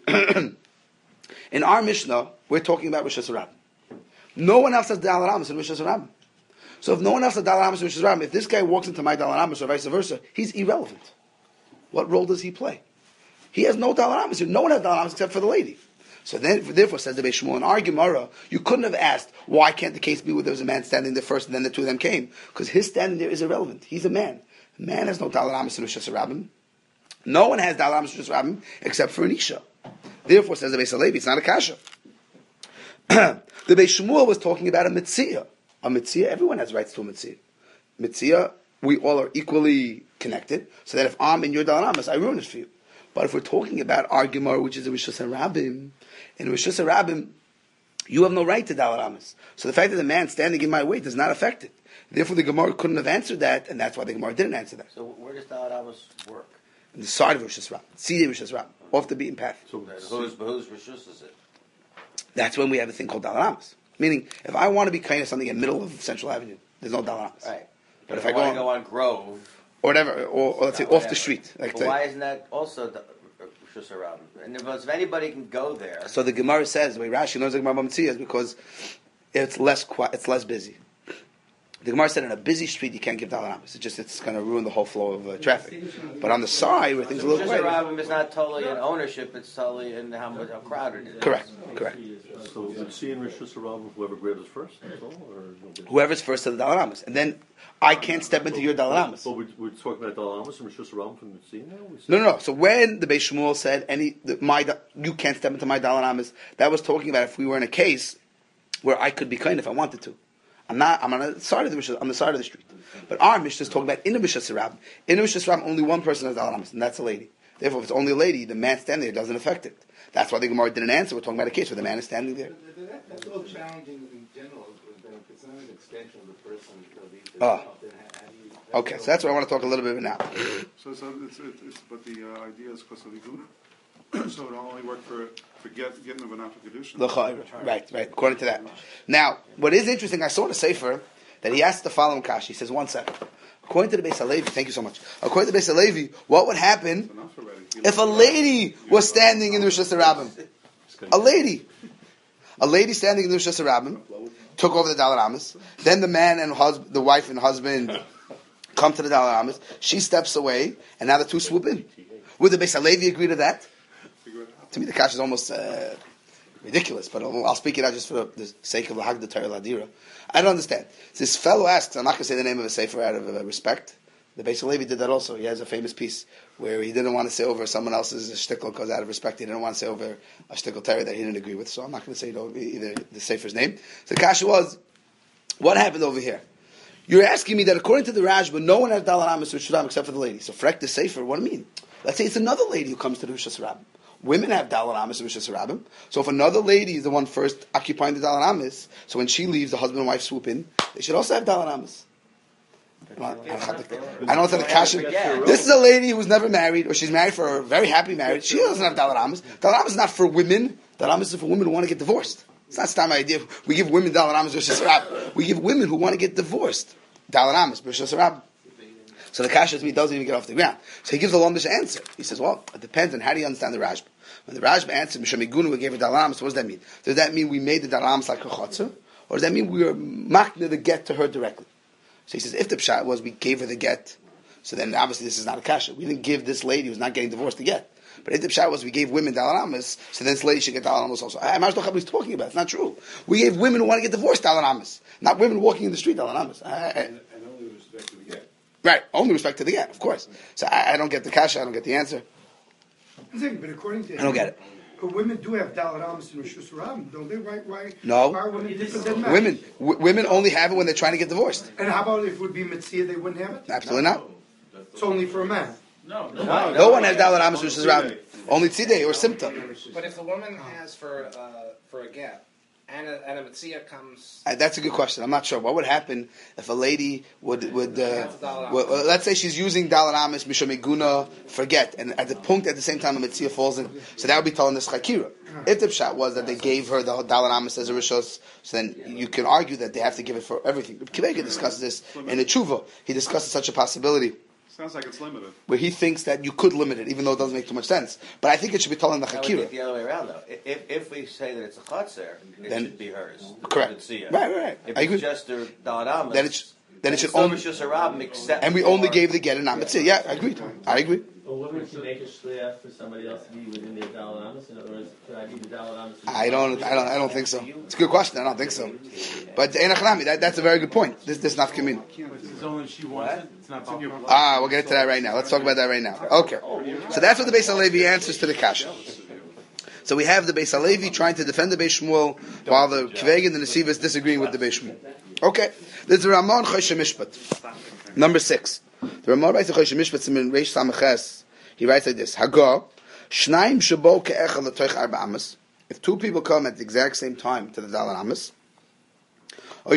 in our Mishnah, we're talking about Rishas Rabbim. No one else has Dalaramis in Rishas Rabbim. So if no one else has Dalaramis in Rishas Rabbim, if this guy walks into my Dalaramis or vice versa, he's irrelevant. What role does he play? He has no Dalaramis. No one has Dalaramis except for the lady. So therefore, says the Beis Shmuel, in our Gemara, you couldn't have asked, why can't the case be where there was a man standing there first and then the two of them came? Because his standing there is irrelevant. He's a man. A man has no Dalaramis in Rishas Rabbim. No one has Dalaramis in Rishas Rabbim except for an Isha. Therefore, says the Beis Halevi, it's not a kasha. The Beis Shmuel was talking about a Mitzvah. A Mitzvah, everyone has rights to a Mitzvah. Mitzvah, we all are equally connected, so that if I'm in your Dalaramis, I ruin it for you. But if we're talking about our Gemara, which is a Rishas Rabbim, in Rishas Rabbim, you have no right to Dalaramis. So the fact that the man standing in my way does not affect it. Therefore, the Gemara couldn't have answered that, and that's why the Gemara didn't answer that. So where does Dalaramis work? On the side of Rishas Rabbim, Tzidei Rishas Rabbim, off the beaten path. So whose Rishus is it? That's when we have a thing called Dalaramis. Meaning, if I want to be kind of something in the middle of Central Avenue, there's no Dalaramis. Right. But if I I want to go on Grove, or whatever, or let's say off the street, like but why isn't that also Rishus Rabbim? And if anybody can go there, so the Gemara says the way Rashi learns the Gemara Bamtzia is because it's less busy. The Gemara said in a busy street you can't give Dalaramis. It's going to ruin the whole flow of traffic. But on the side where things are a little Rishus quieter. Rabbim is not totally in ownership; it's totally in how crowded it is. Correct. So it's seeing Rishus Rabbim, whoever grabs it first, that's all? Or Whoever's first to the Dalaramis. And then I can't step into your Dalaramis. Well, we're talking about Dalaramis and Rishus Rabbim from the scene now? No. So when the Beis Shmuel said you can't step into my Dalaramis, that was talking about if we were in a case where I could be kind if I wanted to. I'm on the side of the street. But our Mishnah is talking about in a Rishas Rabbim. In a Rishas Rabbim, only one person has Dalaramis, and that's a lady. Therefore, if it's only a lady, the man standing there doesn't affect it. That's why the Gemara didn't answer. We're talking about a case where the man is standing there. That's all challenging in general. If it's not an extension of the person, Okay, so that's what I want to talk a little bit about now. But the idea is because of the Iguna. So it'll only work for getting of an application. Right, according to that. Now, what is interesting, I saw in a Sefer that he asked the following kash. He says, 1 second. According to the Beis Halevi, thank you so much. According to the Beis Halevi, what would happen if a lady was standing in the Rishas Rabbim? A lady standing in the Rishas Rabbim took over the Dalaramis. Then the man and the wife and husband come to the Dalaramis. She steps away, and now the two swoop in. Would the Beis Halevi agree to that? To me, the kash is almost ridiculous, but I'll speak it out just for the sake of the Haggadah Torah Ladira. I don't understand. This fellow asks, I'm not going to say the name of a sefer out of respect. The Beis Halevi did that also. He has a famous piece where he didn't want to say over someone else's shtickle because out of respect he didn't want to say over a shtickle Torah that he didn't agree with. So I'm not going to say either the sefer's name. So the kasha was, what happened over here? You're asking me that according to the Rashba, no one has Dalar Amis Rosh Hashanah except for the lady. So Frek the Sefer, what do you mean? Let's say it's another lady who comes to the Rosh Hashanah. Women have Dalar Amis and Rosh Hashanah. So if another lady is the one first occupying the Dalar Amis, so when she leaves, the husband and wife swoop in, they should also have Dalar Amis. I don't know the kasha. This is a lady who's never married, or she's married for a very happy marriage. She doesn't have Dalar Amis. Dalar Amis is not for women. Dalar Amis is for women who want to get divorced. It's not my idea. We give women Dalar Amis Rosh Hashanah. We give women who want to get divorced Dalar Amis Rosh Hashanah. So the kasha to me doesn't even get off the ground. So he gives a longish answer. He says, well, it depends on how do you understand the Rashba. When the Rashba answered, Mishamigunu, we gave her Dalar Amis, what does that mean? Does that mean we made the Dalar Amis like a chotzer? Or does that mean we were makna the get to her directly? So he says, if the pshat was we gave her the get, so then obviously this is not a kasha. We didn't give this lady who's not getting divorced the get. But if the pshat was we gave women Dalar Amis, so then this lady should get Dalar Amis also. I'm not sure what he's talking about. It's not true. We gave women who want to get divorced Dalar Amis, not women walking in the street Dalar Amis. And only with respect to the get. Right, only respect to the get, of course. So I don't get the kasha, I don't get the answer. But according to I don't get it. But women do have Dalar Amis and Rosh Hashanah, don't they? Why? No. Why are women different than men? Women only have it when they're trying to get divorced. And how about if it would be Mitzvah, they wouldn't have it? Absolutely not. It's only for a man. No, No one has Dalar Amis Rosh Hashanah. Only Tzidei or Simta. But if the woman has for a get, and a Metzia comes... That's a good question. I'm not sure. What would happen if a lady would let's say she's using Dalar Amis, Mishamiguna, forget, and at the same time a Metzia falls in. So that would be telling this Chakira. If the pshat was that they gave her the Dalar Amis as a Rishos, so then you can argue that they have to give it for everything. Kiveka discusses this in a Tshuva. He discusses such a possibility. Sounds like it's limited. Where he thinks that you could limit it, even though it doesn't make too much sense. But I think it should be telling the I would Chakira. think the other way around, though. If we say that it's a chotzer, it Then- should be hers. Correct. Metzia. Right. If I it's agree. just a Dalar Amis, Then it should still only. Rosh Hashanah, except And we only gave the get and not Mitzvah. Yeah, I agree. A woman can make a shliach for somebody else to be within their Dalar Amis. In other words, could I be the Dalar Amis? I don't think so. It's a good question. I don't think so. But that's a very good point. This not coming. This is only if she wants it. It's not your We'll get to that right now. Let's talk about that right now. Okay. So that's what the Beis Halevi answers to the kasha. So we have the Beis Halevi trying to defend the Beis Shmuel, while the Kveg and the Nesiva is disagreeing with the Beis Shmuel. Okay. There's the Ramon Choshe Mishpat. Number 6. The Ramon writes the Choshe Mishpat in Reish Samachas. He writes like this: Hago Shnaim Shabo Ke'echel L'Toich Arba Amas. If two people come at the exact same time to the Dalar Amas, or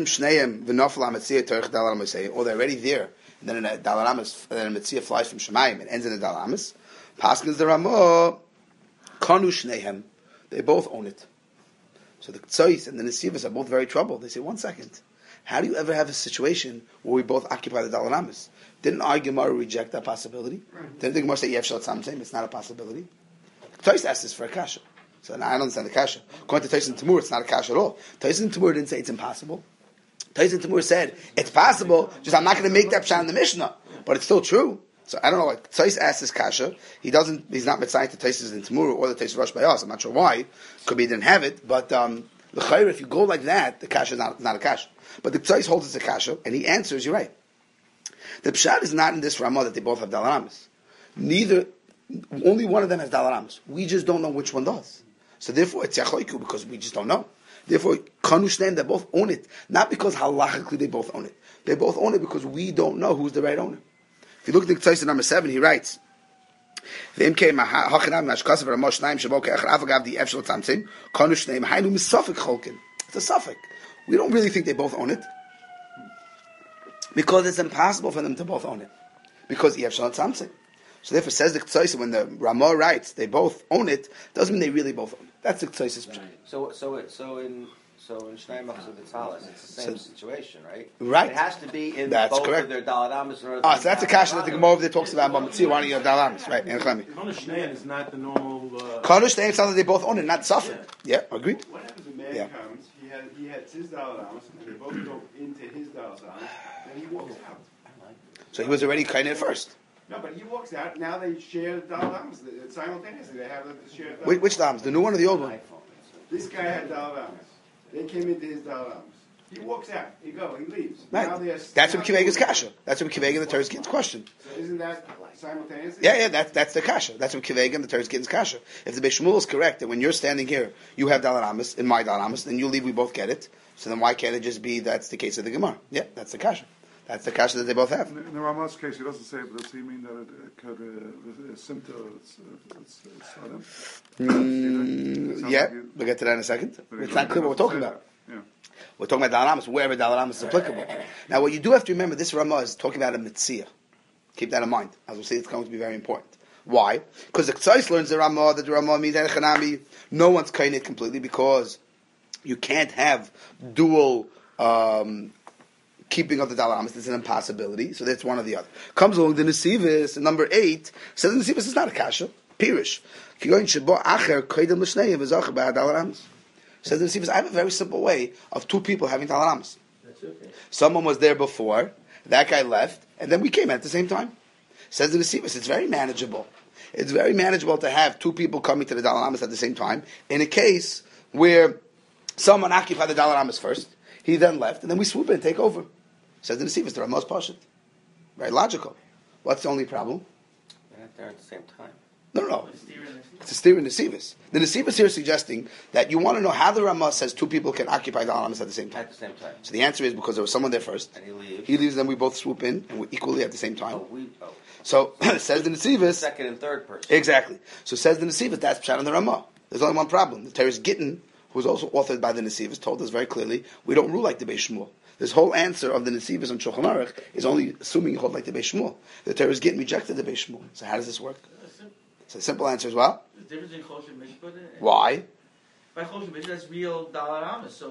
they're already there, and then a Dalar Amas, and then a Metzia flies from Shemayim and ends in the Dalar Amas. Paskins the Ramah Kanu Shnehem. They both own it. So the Tzais and the Nesivas are both very troubled. They say, 1 second. How do you ever have a situation where we both occupy the Dalar Amis? Didn't our Gemara reject that possibility? Didn't the Gemara say, Yev Shal Tzamtzim? It's not a possibility. Tzais asked this for a kasha. So now I don't understand the kasha. According to Tzais and Tamur, it's not a kasha at all. Tzais and Tamur didn't say it's impossible. Tzais and Tamur said, it's possible, just I'm not going to make that pshat in the Mishnah. But it's still true. So I don't know, like, Tzais asked this kasha. He's not mitzaying to Tzais and Tamur or the Tzais Rosh Bayas. I'm not sure why. Could be he didn't have it. But, l'chayr, if you go like that, the kasha is not a kasha. But the Tzais holds it's a kasha, and he answers, you're right. The pshat is not in this Ramah that they both have Dalar Amis. Only one of them has Dalar Amis. We just don't know which one does. So therefore, it's Yachoiku, because we just don't know. Therefore, Kanu Shneim, they both own it. Not because halachically they both own it. They both own it because we don't know who's the right owner. If you look at the Tzais number 7, he writes, it's a suffix. We don't really think they both own it. Because it's impossible for them to both own it. Because Yev Shal Tzamtzim. So therefore says the Ktsois, when the Ramah writes they both own it, doesn't mean they really both own it. That's the Ktsois' pshat. So in Shnei Machzor V'Tzalas, it's the same situation, right? Right. It has to be in That's both correct. of their Dalar Amis. So that's the kasha that the Gemara over there talks about Mitzvah. Why don't you have Dalar Amis? Right? Kanu Shneim is not the normal. Kanu Shneim sounds like they both own it, not suffer. Yeah, agreed. What happens when man comes? He had his Dalar Amis, and they both go into his Dalar Amis, then he walks out. So he was already kind of first. No, but he walks out. Now they share the Dalar Amis simultaneously. They have the shared Dalar. Which Dalar Amis? The new one or the old one? This guy had Dalar Amis. They came into his Dalar Amis. He walks out. He leaves. Right. Now That's what Kivega's kasha. That's what Kivega and the Torah's Gittin's question. So isn't that simultaneous? Yeah, that's the kasha. That's what Kivega and the Torah's Gittin's kasha. If the Beis Shmuel is correct that when you're standing here, you have Dalar Amos in my Dalar Amos, then you leave, we both get it. So then why can't it just be that's the case of the Gemara? Yeah, that's the kasha. That's the kasha that they both have. In the Ramah's case, he doesn't say, but does he mean that it could simta Sodom? Yeah, we'll get to that in a second. It's not clear what we're talking about. Yeah. We're talking about Dalar Amos, wherever Dalar Amos is applicable. Now, what you do have to remember, this Ramah is talking about a mitzvah. Keep that in mind. As we'll see, it's going to be very important. Why? Because the Ksais learns the Ramah, that the Ramah means Hanami. No one's kain it completely because you can't have dual keeping of the Dalar Amos. It's an impossibility. So that's one or the other. Comes along the Nesivis, number 8, says the Nesivis is not a kasha. Pirish. Says the Nesivis, I have a very simple way of two people having Dalar Amos. That's okay. Someone was there before, that guy left, and then we came at the same time. Says the Nesivis, it's very manageable. It's very manageable to have two people coming to the Dalar Amos at the same time in a case where someone occupied the Dalar Amos first, he then left, and then we swoop in and take over. Says the Nesivis, the Ramah's Pashut. Very logical. What's the only problem? They're not there at the same time. No. It's a steer in Nesivis. The Nesivis here is suggesting that you want to know how the Ramah says two people can occupy the Dalar Amos at the same time. At the same time. So the answer is because there was someone there first. And he leaves. He leaves, then we both swoop in, and we're equally at the same time. Oh. So, says the Nesivis... Second and third person. Exactly. So says the Nesivis, that's Pshat on the Ramah. There's only one problem. The Teres Gittin, who was also authored by the Nesivis, told us very clearly, we don't rule like the Beis Shmuel. This whole answer of the Nesivis on Shulchan Aruch is only assuming you hold like the Beis Shmuel. The Teres Gittin rejected the Beis Shmuel. So how does this work? So the simple answer is well. The difference in Chosh and Mishpah. Why? By Chosh and Mishpah, that's real Dalar Amos. So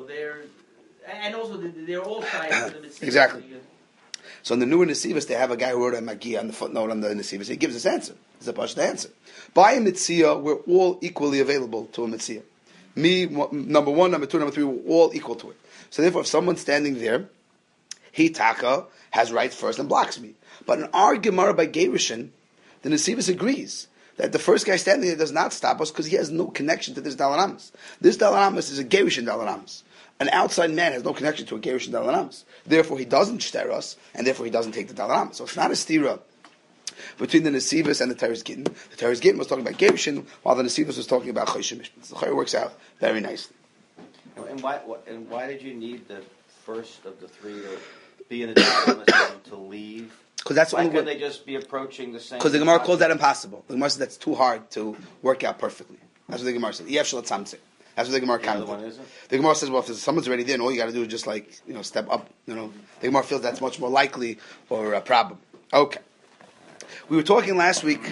and also they're all tied to the Mitzvah. Exactly. So in the newer Nesivis, they have a guy who wrote a Magia on the footnote on the Nesivis. He gives this answer. It's a Pashut answer. By a Mitzvah, we're all equally available to a Mitzvah. Me, number 1, number 2, number 3, we're all equal to it. So therefore, if someone's standing there, he taka has rights first and blocks me. But in our Gemara by Gerushin, the Nesivis agrees that the first guy standing there does not stop us because he has no connection to this Dalar Amos. This Dalar Amos is a Gerushin Dalar Amos. An outside man has no connection to a Gerushin Dalar Amos. Therefore, he doesn't shter us, and therefore he doesn't take the Dalar Amos. So it's not a stira between the Nesivis and the Teres Gittin. The Teres Gittin was talking about Gerushin, while the Nesivis was talking about Chosh Mishpah. So the Chayr works out very nicely. And why did you need the first of the three to be in the Dalar Amos and to leave? Because that's why only couldn't they just be approaching the same? Because the Gemara calls that impossible. The Gemara says that's too hard to work out perfectly. That's what the Gemara says. Yev shalat samtzeh. That's what the Gemara commented. The Gemara says, well, if someone's already there, and all you got to do is just step up. The Gemara feels that's much more likely or a problem. Okay. We were talking last week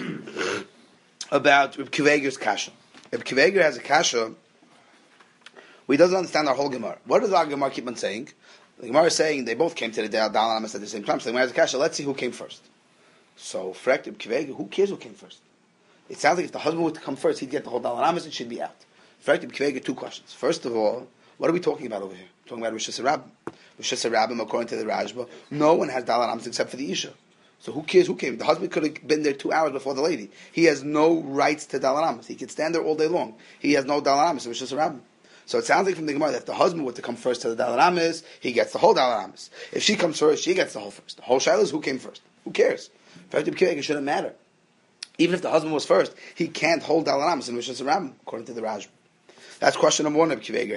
about Reb Kiveger's kasha. Reb Kiveger has a kasha. He doesn't understand our whole Gemara. What does our Gemara keep on saying? The Gemara is saying they both came to the Dalar Amos at the same time. So the Gemara has a kasha. Let's see who came first. So, Frek Reb Kiveger, who cares who came first? It sounds like if the husband would come first, he'd get the whole Dalar Amos and she'd be out. Frek Reb Kiveger, 2 questions. First of all, what are we talking about over here? We're talking about Rosh Hashanah. Rosh Hashanah, according to the Rashba, no one has Dalar Amos except for the Isha. So who cares who came? The husband could have been there 2 hours before the lady. He has no rights to Dalar Amos. He could stand there all day long. He has no Dalar Amos. Rosh Hashanah. So it sounds like from the Gemara that if the husband were to come first to the Dalar Amos, he gets the whole Dalar Amos. If she comes first, she gets the whole first. The whole Shiloh is who came first. Who cares? It shouldn't matter. Even if the husband was first, he can't hold Dalar Amos in Rosh Hashanah, according to the Rashba. That's question number 1 Reb Kiveger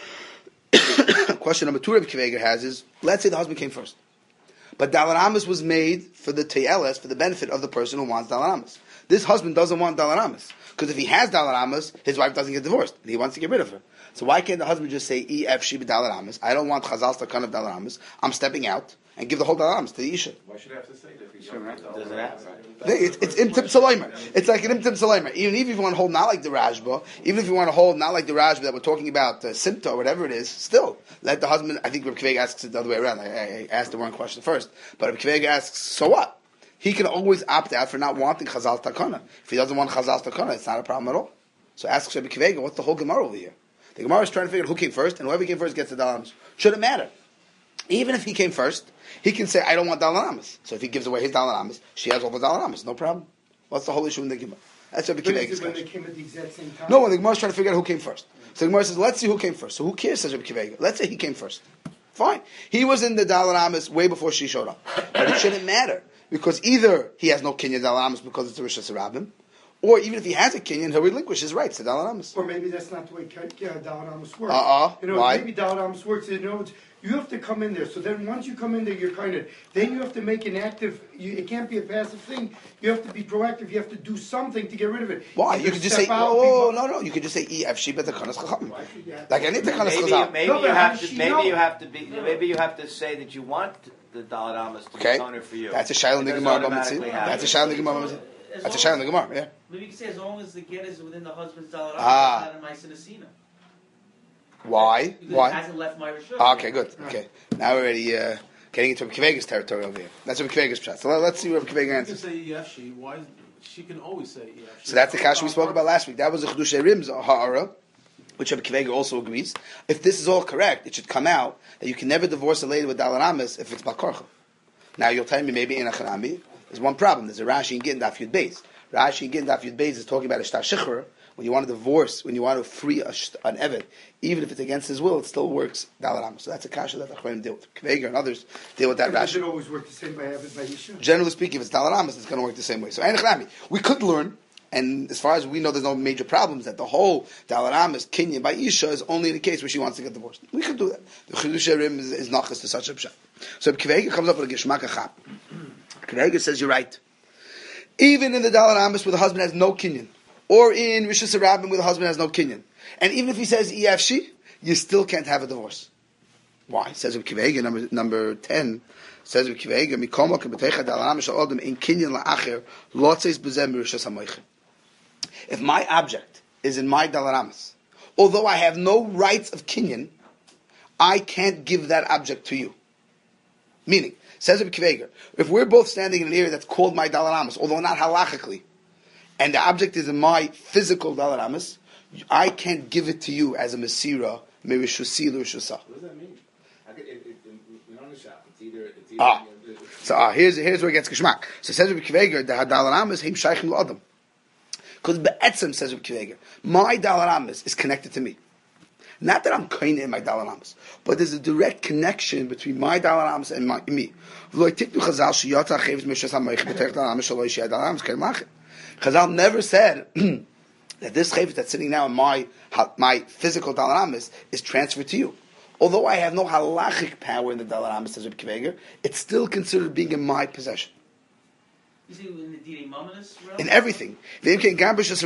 has. Question number 2 Reb Kiveger has is, let's say the husband came first. But Dalar Amos was made for the Te'eles, for the benefit of the person who wants Dalar Amos. This husband doesn't want Dalar Amos. Because if he has Dalar Amos, his wife doesn't get divorced. And he wants to get rid of her. So why can't the husband just say, Ef Shiba Dalar Amos? I don't want Chazal Stakan of Dalar Amos. I'm stepping out and give the whole Dalar Amos to the Isha. Why should I have to say that if he's Doesn't have. It's Imtim Salaymer. It's like an Imtim Salaymer. Even if you want to hold not like the Rashba, even if you want to hold not like the Rashba that we're talking about, Simta or whatever it is, still, let the husband, I think Reb Kiveger asks it the other way around. I asked the wrong question first. But Reb Kiveger asks, so what? He can always opt out for not wanting Chazal Takana. If he doesn't want Chazal Takana, it's not a problem at all. So asks Reb Kiveger, what's the whole Gemara over here? The Gemara is trying to figure out who came first, and whoever came first gets the Dalar Amos. Shouldn't matter. Even if he came first, he can say, I don't want Dalar Amos. So if he gives away his Dalar Amos, she has all the Dalar Amos. No problem. What's the whole issue in the Gemara? That's what When they came at the exact same time? No, when the Gemara is trying to figure out who came first. So the Gemara says, let's see who came first. So who cares, says Reb Kiveger. Let's say he came first. Fine. He was in the Dalar Amis way before she showed up. But it shouldn't matter. Because either he has no Kinyan Dalar Amis because it's a Rishas Rabbim, or even if he has a Kinyan, he'll relinquish his rights to Dalar Amis. Or maybe that's not the way Dalar Amos works. Why? Maybe Dalar Amos works. You have to come in there. So then once you come in there, you're then you have to make an active, it can't be a passive thing. You have to be proactive. You have to do something to get rid of it. Why? Either You could just say, step out, no. You could just say, Ef Shiba Takanas Chacham. Like any Takanas Chacham. Maybe you have to say that you want the Dalet Amos to be toner for you. That's a Shail in the Gemara. That's a Shail in the Gemara. That's a Shail in the Gemara, yeah. Maybe you can say as long as the get is within the husband's Dalet Amos, it's not a Ma'aseh Nesina. Why? Because Why? it hasn't left my Rishus. Okay, good. Okay. Now we're already getting into Kivega's territory over here. That's Kivega's chat. So let's see what Kivega You can answers. say Yefshi. Why? She can always say Yefshi. So that's the kasha we spoke about last week. That was the Chedushay Rim's Ha'ara, which Kivega also agrees. If this is all correct, it should come out that you can never divorce a lady with Dalar Amis if it's Balkorcha. Now you'll tell me maybe in Achanami, there's one problem. There's a Rashi in Gittin Daf Yud Beis. Rashi in Gittin Daf Yud Beis is talking about a Shtar Shechur. When you want to divorce, when you want to free an Eved, even if it's against his will, it still works Dalar Amos. So that's a kasha that Achronim deal with. Kveger and others deal with that Does it Rashi. always work the same by Eved by Yisha? Generally speaking, if it's Dalar Amos, it's going to work the same way. So Achanami, we could learn, and as far as we know, there's no major problems, that the whole Dalar Amos, Kinyan by Isha, is only in the case where she wants to get divorced. We could do that. The Chiddushei Rim is nachas to such a pshat. So Kveger comes up with a Geshmak Achab. Kveger says, you're right. Even in the Dalar Amos where the husband has no Kinyan, or in Rishus Rabbim where the husband has no Kinyan, and even if he says EFC, you still can't have a divorce. Why? Says Reb Kivega, number 10, says Reb Kivega, Mikoma kebetecha Dalar Amos sha'odem in Kinyan la'acher, lotzeis b'zem Rishus HaMoichem. If my object is in my Dalar Amos, although I have no rights of Kinyan, I can't give that object to you. Meaning, says Reb Kivega, if we're both standing in an area that's called my Dalar Amos, although not halachically, and the object is in my physical Dalar Amos, I can't give it to you as a Mesira, Merishusi L'Rishusa. What does that mean? We're on the shop. It's either So here's where it gets Geschmack. So says Reb Kivega, the Dalar Amos, Heim Shaychim L'Adam. Because Be'etzem, says Reb Kivega, my Dalar Amos is connected to me. Not that I'm kind in my Dalar Amos, but there's a direct connection between my Dalar Amos and me. Chazal never said that this chayvus that's sitting now in my physical Dalar Amos is transferred to you. Although I have no halachic power in the Dalar Amos, says Reb Kivega, it's still considered being in my possession. You see, in the Dini Mamonis realm? In everything. Even in Rishus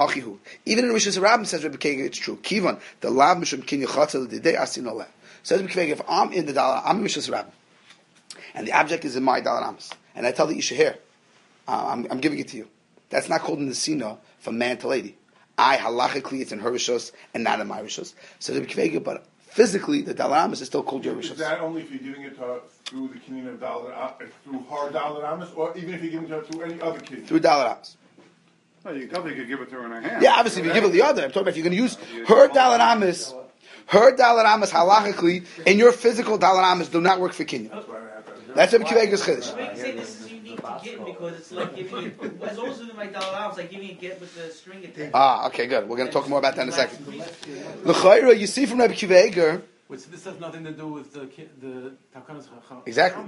Rabbim, says Reb Kivega, it's true. Kivan, the lav mishum kinyan chatzal the day asin oleh. Says Reb Kivega, if I'm in the Dalar, I'm in Rishus Rabbim, and the object is in my Dalar Amos, and I tell the Isha here, I'm giving it to you. That's not called in the Sina from man to lady. Halachically, it's in her Rishus and not in my Rishus. So Reb Kivega, but physically, the Dalar Amos is still called your Rishus. Is that only if you're giving it to her through the kinyan of through her Dalar Amos, or even if you're giving it to her through any other kinyan? Through Dalar Amos. No, you tell me you could give it to her in her hand. Yeah, obviously, if you give it the other, I'm talking about if you're going to use her Dalar Amos, halachically, and your physical Dalar Amos do not work for kinyan. That's Reb Kivega's chiddush. We can say this is unique to Gittin because it's like giving it, as long as it's in my Dalar Amos, like giving a get with the string attached. Okay, good. We're going to talk more about that in a second. L'chayra, you see from Reb Kivega. Which this has nothing to do with the Takanas Chacham. Exactly.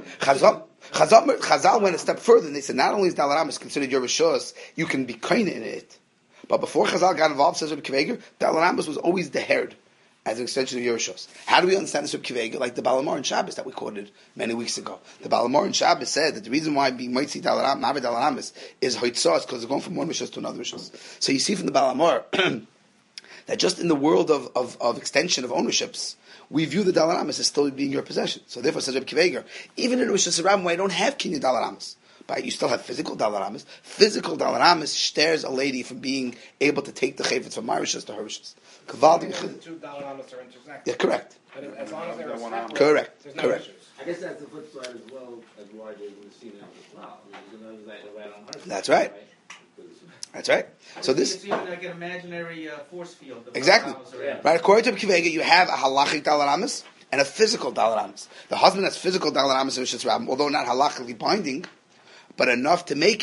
Chazal went a step further and they said not only is Dalar Amos considered your Rishus, you can be kind in it. But before Chazal got involved, says Reb Kivega, Dalar Amos was always the herd as an extension of your Rishus. How do we understand this Reb Kivega? Like the Balamor and Shabbos that we quoted many weeks ago. The Balamor and Shabbos said that the reason why we might see Dalar Amos is Hoitzah, because they're going from one Rishus to another Rishus. So you see from the Balamor that just in the world of extension of ownerships, we view the Dalar Amos as still being your possession. So therefore, says Reb Kivega, even in Rishus Rabbim where I don't have Kinyan Dalar Amos, but you still have physical Dalar Amos. Physical Dalar Amos stares a lady from being able to take the chayvitz from my Rishus to her Rishus. The two Dalar Amos are intersecting. Yeah, correct. But as long as they're respectful, Correct. there's no Correct. issues. I guess that's the flip side as well as why they would have seen it as well. I mean, you know, that way on her side, That's right. That's right. So this It's even like an imaginary force field. The exactly Dalar Amos are in. right. According to Reb Kivega, you have a halachic Dalar Amos and a physical Dalar Amos. The husband has physical Dalar Amos in Rishus Rabbim, although not halachically binding, but enough to make it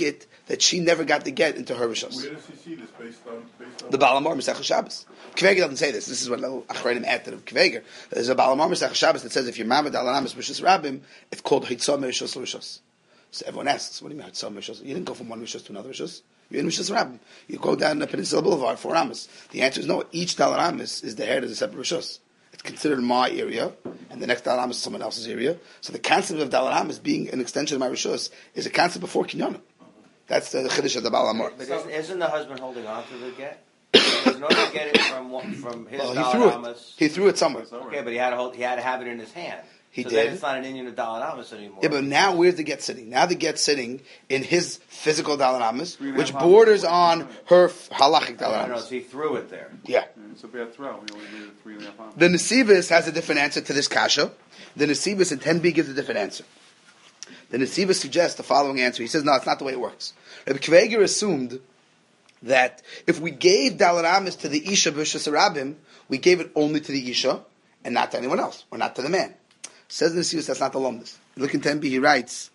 that she never got the get into her rishos. Where does he see this based on? The Baal Amar Mesech Shabbos. Kveger doesn't say this. This is what Achreinim added of Kveger. There's a Baal Amar Mesech Shabbos that says if you're Mamad Al Anamis Rishos Rabbim, it's called Hitzah Rishos Rishos. So everyone asks, what do you mean Hitzah Rishos? You didn't go from one Rishos to another Rishos. You're in Rishos Rabbim. You go down the Peninsula Boulevard, 4 Amos. The answer is no. Each Dal Anamis is the head as a separate Rishos. It's considered my area, and the next Dal Anamis is someone else's area. So the concept of Dal Anamis being an extension of my Rishos is a concept before Kinyanim. That's the Chiddush of the Baal Amar. But isn't the husband holding on to the get? There's no to get it from his Dal Anamis. He threw it somewhere. Okay, but he had to have it in his hand. He so did. Then it's not an Indian of Dal Anamis anymore. Yeah, but now where's the get sitting? Now the get's sitting in his physical Dal Anamis, which borders on her halachic Dal Anamis. No, so he threw it there. Yeah. It's a bad throw. We only made it 3.5 amos. The Nesivus has a different answer to this kasha. The Nesivus in 10b gives a different answer. The Nesivus suggests the following answer. He says, no, it's not the way it works. Rabbi Kveger assumed that if we gave Dal Anamis to the Isha b'Rishos Rabbim, we gave it only to the Isha and not to anyone else, or not to the man. Says the Nesivus, that's not the Lomdus. Look in 10b, he writes,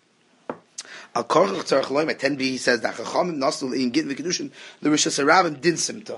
Al Korach Tzarech Loim, at 10b he says that Chachamim Nasul in Gittin V'Kedushin, the Rishos Rabbim din simta.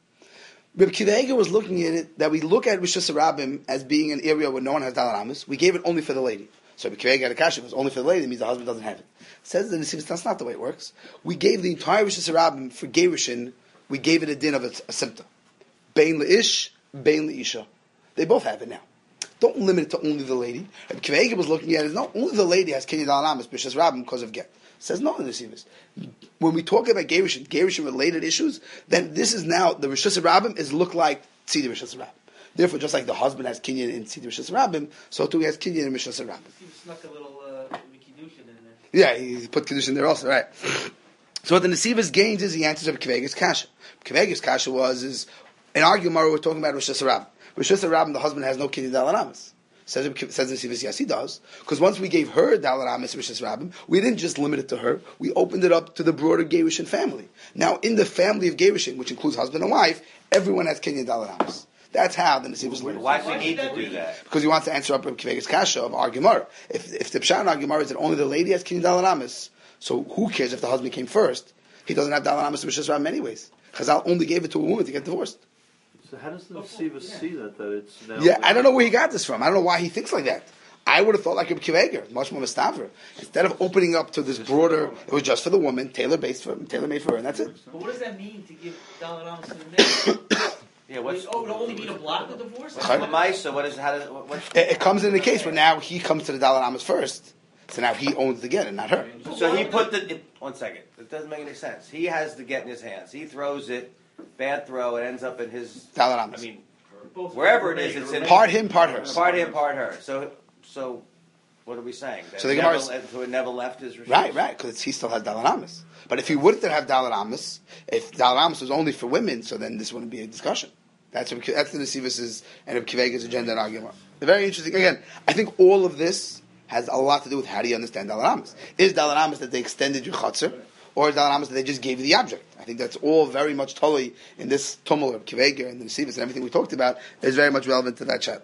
Rabbi Kveger was looking at it, that we look at Rishos Rabbim as being an area where no one has Dal Anamis. We gave it only for the lady. So Rabbi Kveger had a kasha, if it's only for the lady, it means the husband doesn't have it. Says the Nesivus, that's not the way it works. We gave the entire Rishos Rabbim for Gerushin, we gave it a din of a simta. Bein Le'ish, Bein Le'isha. They both have it now. Don't limit it to only the lady. Rabbi Kveger was looking at it, no, only the lady has Kinyan Dal Anamis, Rishos Rabbim, because of get. Says no in the Nesivus. When we talk about Gerushin related issues, then this is now, the Rishos Rabbim is look like Tzidi Rishos Rabbim. Therefore, just like the husband has Kinyan in Tzidi Rishos Rabbim, so too he has Kinyan in Rishos Rabbim. He snuck a little Kiddushin in there. Yeah, he put Kiddush in there also, right. So what the Nesivus gains is he answers Rabbi Kveger's kasha. Kveger's kasha is an argument we're talking about Rishos Rabbim. Rishos Rabbim, the husband has no Kinyan Dal Anamis. Says the Nesivus, yes, he does. Because once we gave her Dal Anamis Rishos Rabbim, we didn't just limit it to her. We opened it up to the broader Gerushin family. Now, in the family of Gerushin, which includes husband and wife, everyone has Kinyan Dal Anamis. That's how the Nesivus learned. Why does he need to do that? Because he wants to answer up Rabbi Kveger's kasha of Argumar. If the Pshat in Argumar is that only the lady has Kinyan Dal Anamis, so who cares if the husband came first? He doesn't have Dal Anamis Rishos Rabbim anyways. Chazal only gave it to a woman to get divorced. So how does the Nesivus see that it's now... Yeah, I don't know where he got this from. I don't know why he thinks like that. I would have thought like Rabbi Kveger, much more mistaver. Instead of opening up to this broader, it was just for the woman, tailor-made for her, and that's it. But what does that mean to give Dal Anamis to the man? Yeah, it would only be to block the divorce? It comes in the case where now he comes to the Dal Anamis first, so now he owns the get and not her. So he put one second. It doesn't make any sense. He has the get in his hands. He throws it, bad throw. It ends up in his Dal Anamis. I mean, wherever it is, it's in part him, part her. Part him, part her. So what are we saying? That so it never left his regime? Right, because he still has Dal Anamis. But if he wouldn't have Dal Anamis, if Dal Anamis was only for women, so then this wouldn't be a discussion. That's the Nesivus' and Rabbi Kveger's agenda and argument. Very interesting. Again, I think all of this has a lot to do with how do you understand Dal Anamis. Is Dal Anamis that they extended your chutzner, or is Dal Anamis that they just gave you the object? I think that's all very much totally in this tumult of Kveger and the Nesivus and everything we talked about is very much relevant to that chat.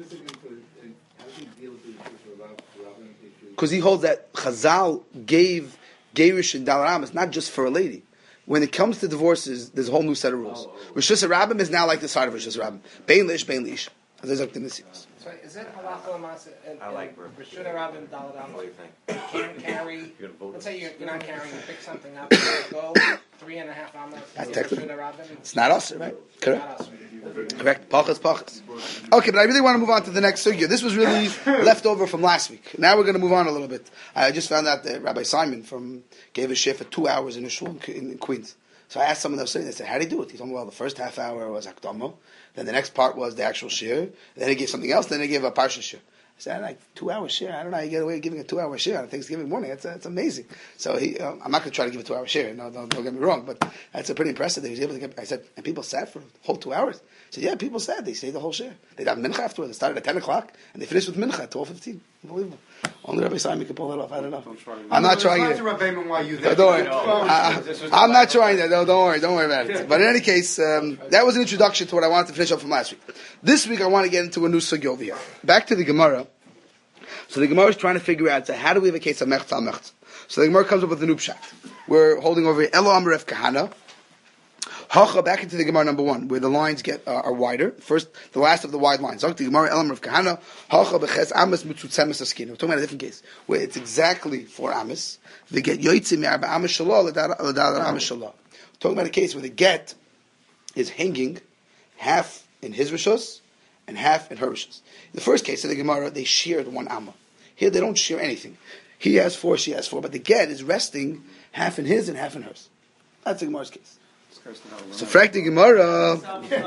Because he holds that Chazal gave Gerush and Dal Anamis not just for a lady. When it comes to divorces, there's a whole new set of rules. Rishos Rabbim is now like the side of Rishos Rabbim. Bein Leish, Bein Leish. As I the Nesivus. So is it halacha l'masa? I like Rishos Rabbim Dal Anamis. What do you think? You can't carry. Let's say you're not carrying. You pick something up. You go 3.5 amos. Rishos Rabbim. It's not us, right? Correct. Correct. Pachas. Okay, but I really want to move on to the next sugya. This was really left over from last week. Now we're going to move on a little bit. I just found out that Rabbi Simon gave a shiur for 2 hours in a shul in Queens. So I asked someone that was sitting there, I said, how did he do it? He told me, well, the first half hour was Akdama, then the next part was the actual shiur, then he gave something else, then he gave a parsha shiur. I said, like 2 hour shiur. I don't know how you get away with giving a 2 hour shiur on Thanksgiving morning. That's amazing. So I'm not going to try to give a 2 hour shiur. No, don't get me wrong, but that's a pretty impressive that he was able to get. I said, and people sat for a whole 2 hours. I said, yeah, people sat. They stayed the whole shiur. They got mincha afterwards. They started at 10 o'clock and they finished with mincha at 12:15. Unbelievable. Only Rabbi Simon could pull that off. I don't know. I'm not trying it. Don't worry. I'm not trying that. No, don't worry about it. But in any case, that was an introduction to what I wanted to finish up from last week. This week I want to get into a new sugya over here. Back to the Gemara. So the Gemara is trying to figure out, so how do we have a case of mechza al mechza? So the Gemara comes up with a new pshat. We're holding over Elo Amref Kahana. Hacha, back into the Gemara number 1, where the lines are wider. First, the last of the wide lines. The Gemara Elo Amref Kahana. Hacha beches amas mitzutzemes askin. We're talking about a different case, where it's exactly 4 amas. They get yoytze me'arba amas shalah l'dal amas shalah. We're talking about a case where the get is hanging half in his rishos and half in her rishos. In the first case of the Gemara, they shared 1 amma. Here they don't share anything. He has 4, she has 4, but the get is resting half in his and half in hers. That's the Gemara's case. So, frack the Gemara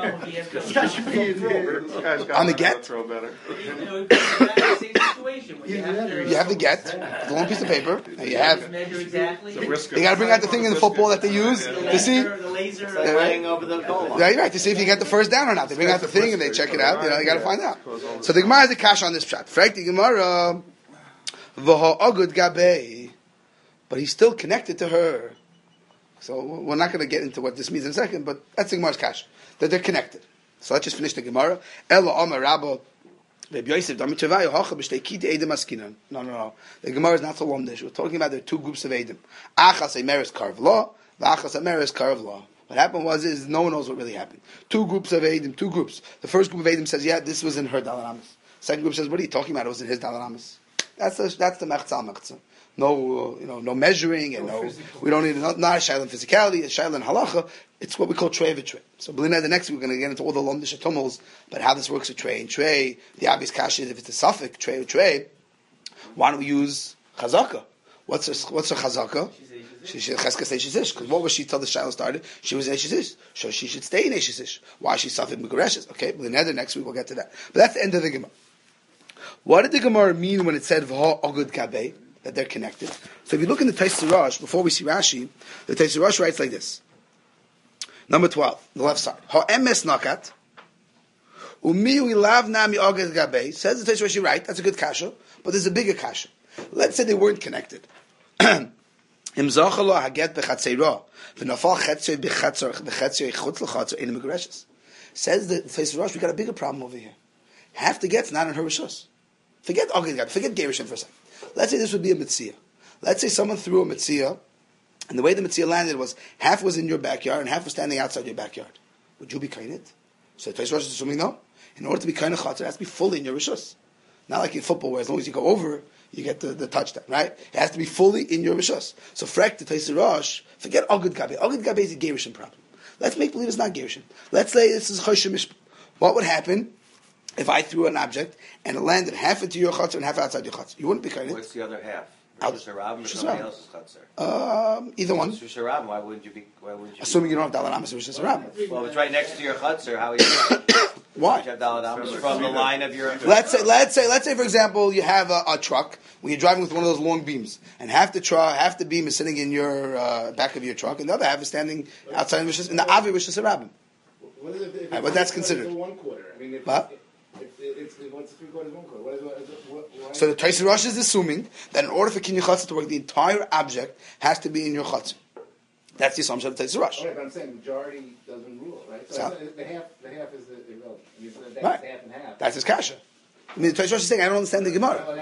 on the get. You have the get, the long piece of paper, and you have. You got to bring out the thing in the football that they use to see. Right, to see if you get the first down or not. They bring out the thing and they check it out. You got to find out. So the Gemara has a kash on this shot. Frack the Gemara, v'ha'agud gabei, but he's still connected to her. So we're not going to get into what this means in a second, but that's the Gemara's kash, that they're connected. So let's just finish the Gemara. Elo Amar Rabba Reb Yosef Damitchavayu Hacha b'shtei kidei Edom askinan. No. The Gemara is not so lumdish. We're talking about there are 2 groups of Edom. Achas Emeres Karv Law, v'achas Emeres Karv Law. What happened is no one knows what really happened. 2 groups of Edom, 2 groups. The first group of Edom says, yeah, this was in her Dalar Amos. Second group says, what are you talking about? It was in his Dalar Amos. That's the Mechzal. No measuring, and we don't need not a shaila in physicality, a shaila in halacha. It's what we call trey v'trey. So, Belina, the next week we're going to get into all the lomdish tumals, but how this works with trey and trey. The obvious kasha is if it's a suffix trey or trey, why don't we use chazaka? What's her chazaka? She should cheskas eishes. Because what was she till the shaila started? She was eishes. So she should stay in eishes. Why is she suffix megoreshes? Okay, Belina, the next week we'll get to that. But that's the end of the Gemara. What did the Gemara mean when it said v'ha agud kabei? That they're connected. So if you look in the Taisei Rosh, before we see Rashi, the Taisei Rosh writes like this. Number 12, the left side. Ha'emes nakat, umiu ilav nami agad gabei. Says the Taisei Rosh, you're right, that's a good kasha, but there's a bigger kasha. Let's say they weren't connected. Im zachalo haget bechatzeira, v'nafal chetzei bechetzer chutz l'chatzer in the Says the Taisei Rosh, we got a bigger problem over here. Half the get's not in her rishus. Forget agad gabei, forget gerushin for a second. Let's say this would be a mitzvah. Let's say someone threw a mitzvah, and the way the mitzvah landed was half was in your backyard and half was standing outside your backyard. Would you be kainit? So the Taisei Rosh is assuming no. In order to be kainit chatzar, it has to be fully in your rishus. Not like in football, where as long as you go over, you get the touchdown, right? It has to be fully in your rishus. So frek the Taisei Rosh, forget agud gabe. Agud gabe is a gerushin problem. Let's make believe it's not gerushin. Let's say this is choshen mishpat. What would happen if I threw an object and it landed half into your chutzner and half outside your chutzner? You wouldn't be kainit. What's the other half? Rosh Hashanah or somebody else's chutzner? Either one. Rosh Hashanah, why wouldn't you? Assuming you don't have Dalar Amos Rosh Hashanah. Well, it's right next to your chutzner. How are you? Why? You have Dalar Amos from the line of your. Let's say, for example, you have a truck when you're driving with one of those long beams, and half the beam is sitting in your back of your truck, and the other half is standing outside in the Avi Rosh Hashanah. But that's considered. One quarter. I mean, what? What's 3/4 1 quarter? So the Taisei Rosh is assuming that in order for Kinyan Chatzah to work, the entire object has to be in your Chatzah. That's the assumption of the Taisei Rosh. Okay, but I'm saying majority doesn't rule, right? So the half is the irrelevant. That's right. Half and half. That's his kasha. I mean, the Taisei Rosh is saying, I don't understand the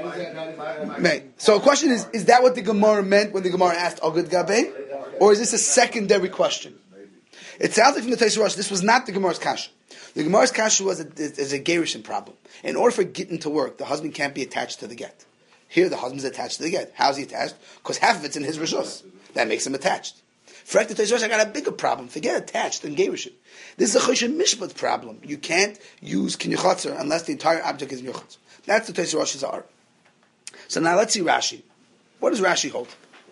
Gemara. So the question is that what the Gemara meant when the Gemara asked Agud Gabe? Or is this a secondary question? It sounds like from the Taisei Rosh, this was not the Gemara's kasha. The Gemara's kasha was a gerushin problem. In order for getting to work, the husband can't be attached to the get. Here, the husband's attached to the get. How's he attached? Because half of it's in his rishus. That makes him attached. For the Taisei Rosh, I got a bigger problem. Forget attached and gerushin. This is a choshen mishpat problem. You can't use kinyan chatzar unless the entire object is in your chatzar. That's the Taisei Rosh's art. So now let's see Rashi. What does Rashi hold?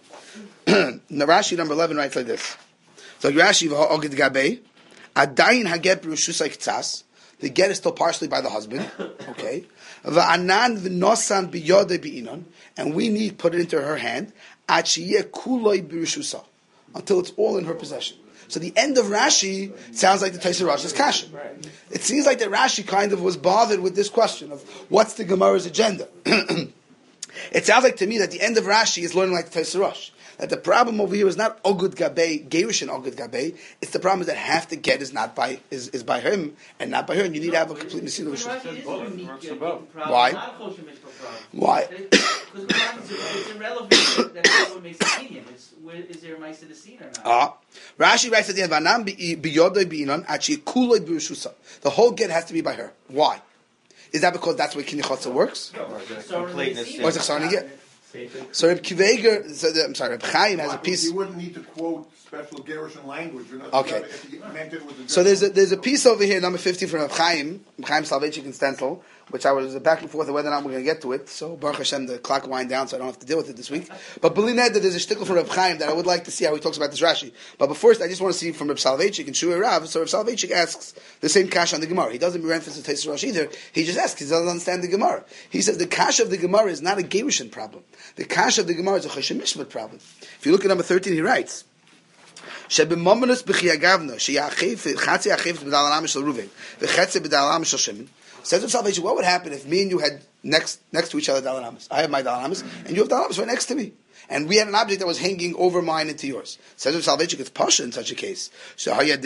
Now Rashi number 11 writes like this. So Rashi v'ha'ogid gabei. Adayin haget b'rushusay k'tzas. The get is still partially by the husband. Okay. V'anan v'nosan b'yodei b'inon. And we need put it into her hand. Ad sheyeh kuloi b'rushusa. Until it's all in her possession. So the end of Rashi sounds like the Taisei Rosh's kasha. It seems like that Rashi kind of was bothered with this question of what's the Gemara's agenda. It sounds like to me that the end of Rashi is learning like the Taisei Rosh. that the problem over here is not Ogud Gabay, Gerushin Ogud Gabay. It's the problem is that half the get is not by is by him and not by her, and you need to have a complete Mesilas. Why? Why? Because it's irrelevant that someone makes a opinion. Is there a Maisa the scene or not? Rashi writes at the end, "Vanam biyodoi bi'inon achi kuloi b'rishusa." The whole get has to be by her. Why? Is that because that's where Kinechotza works? Or completeness. Or is it starting to get? So Reb Kiveger, I'm sorry, Reb Chaim has a piece. You wouldn't need to quote special Gerushin language. Okay. If you meant it was So there's a piece over here, number 50 from Reb Chaim Soloveitchik in Stenzel, which I was back and forth on whether or not we're going to get to it. So Baruch Hashem, the clock wind down, so I don't have to deal with it this week. But believe me, there's a shtickle from Reb Chaim that I would like to see how he talks about this Rashi. But first, I just want to see from Reb Soloveitchik and Shuei Rav. So Reb Soloveitchik asks the same kash on the Gemara. He doesn't re-emphasize the Tosfos Rosh either. He just asks. He doesn't understand the Gemara. He says the kash of the Gemara is not a Gerushin problem. The kash of the Gemara is a Choshen Mishpat problem. If you look at number 13, he writes. שבמומנוס בחייה שיאחיv חצי אחיv בדal alam shel Ruven v'chetzi b'dal alam shel Shimon. Says of salvation, what would happen if me and you had next to each other dal alamis? I have my dal alamis, and you have dal alamis right next to me, and we had an object that was hanging over mine into yours. Says of salvation, it's pasha in such a case. So we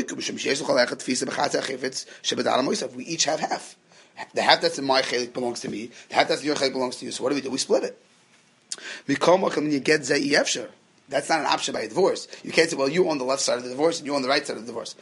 each have half. The half that's in my chelik belongs to me. The half that's in your chelik belongs to you. So what do? We split it. When you get zei efshar. That's not an option by a divorce. You can't say, well, you own the left side of the divorce and you own the right side of the divorce.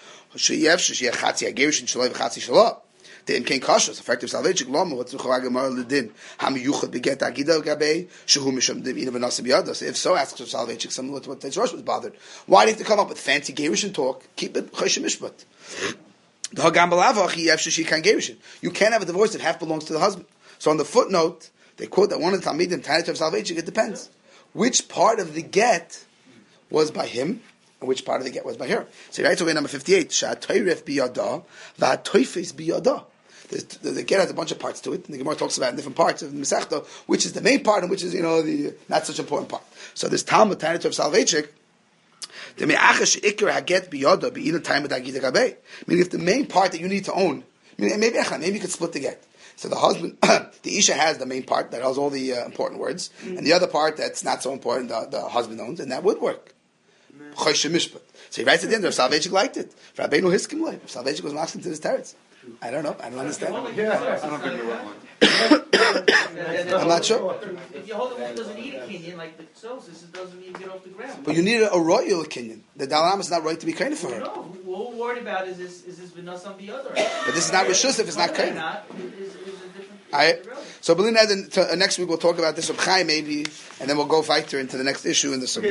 The imkain kashos, effective salvation, lama, what's the chagamar ledin? Ham yuchad beget agida gabe, shehu mishum dim ina benasim yadas. If so, asks for salvation, similar to what the Rosh was bothered. Why do you have to come up with fancy gerushin talk? Keep it choshen mishpat. The hagam balavach yefshe kan gerushin. You can't have a divorce that half belongs to the husband. So on the footnote, they quote that one of the talmidim, Tanit of salvation, it depends. Which part of the get was by him, and which part of the get was by her? So he writes over number 58, Sha'atoyref biyada, va'atoyfes biyada. The get has a bunch of parts to it, and the Gemara talks about different parts of the Masechta, which is the main part and which is, the not such important part. So this Talmud, Tanit of Salvechik, the me'achash ikar haget biyada, be'ina time with agida gabe. Meaning if the main part that you need to own, maybe you could split the get. So the husband, the Isha has the main part that has all the important words, and the other part that's not so important, the husband owns, and that would work. Choshen Mishpat. So he writes at the end, Rav Soloveitchik liked it. Rabbeinu Hiskim Rav Soloveitchik was masking to his teretz. I don't know. I don't understand. I don't think you're wrong. I'm not sure. If you hold it doesn't need a kinyan, like the Sosis, it doesn't even get off the ground. But you need a royal kinyan. The Dalam is not right to be kind for her. No, what we're worried about is this Vinasam the other. But this is not Rishus if it's not kind. Alright. So, next week we'll talk about this of Chai maybe, and then we'll go fighter into the next issue in the Sukkah.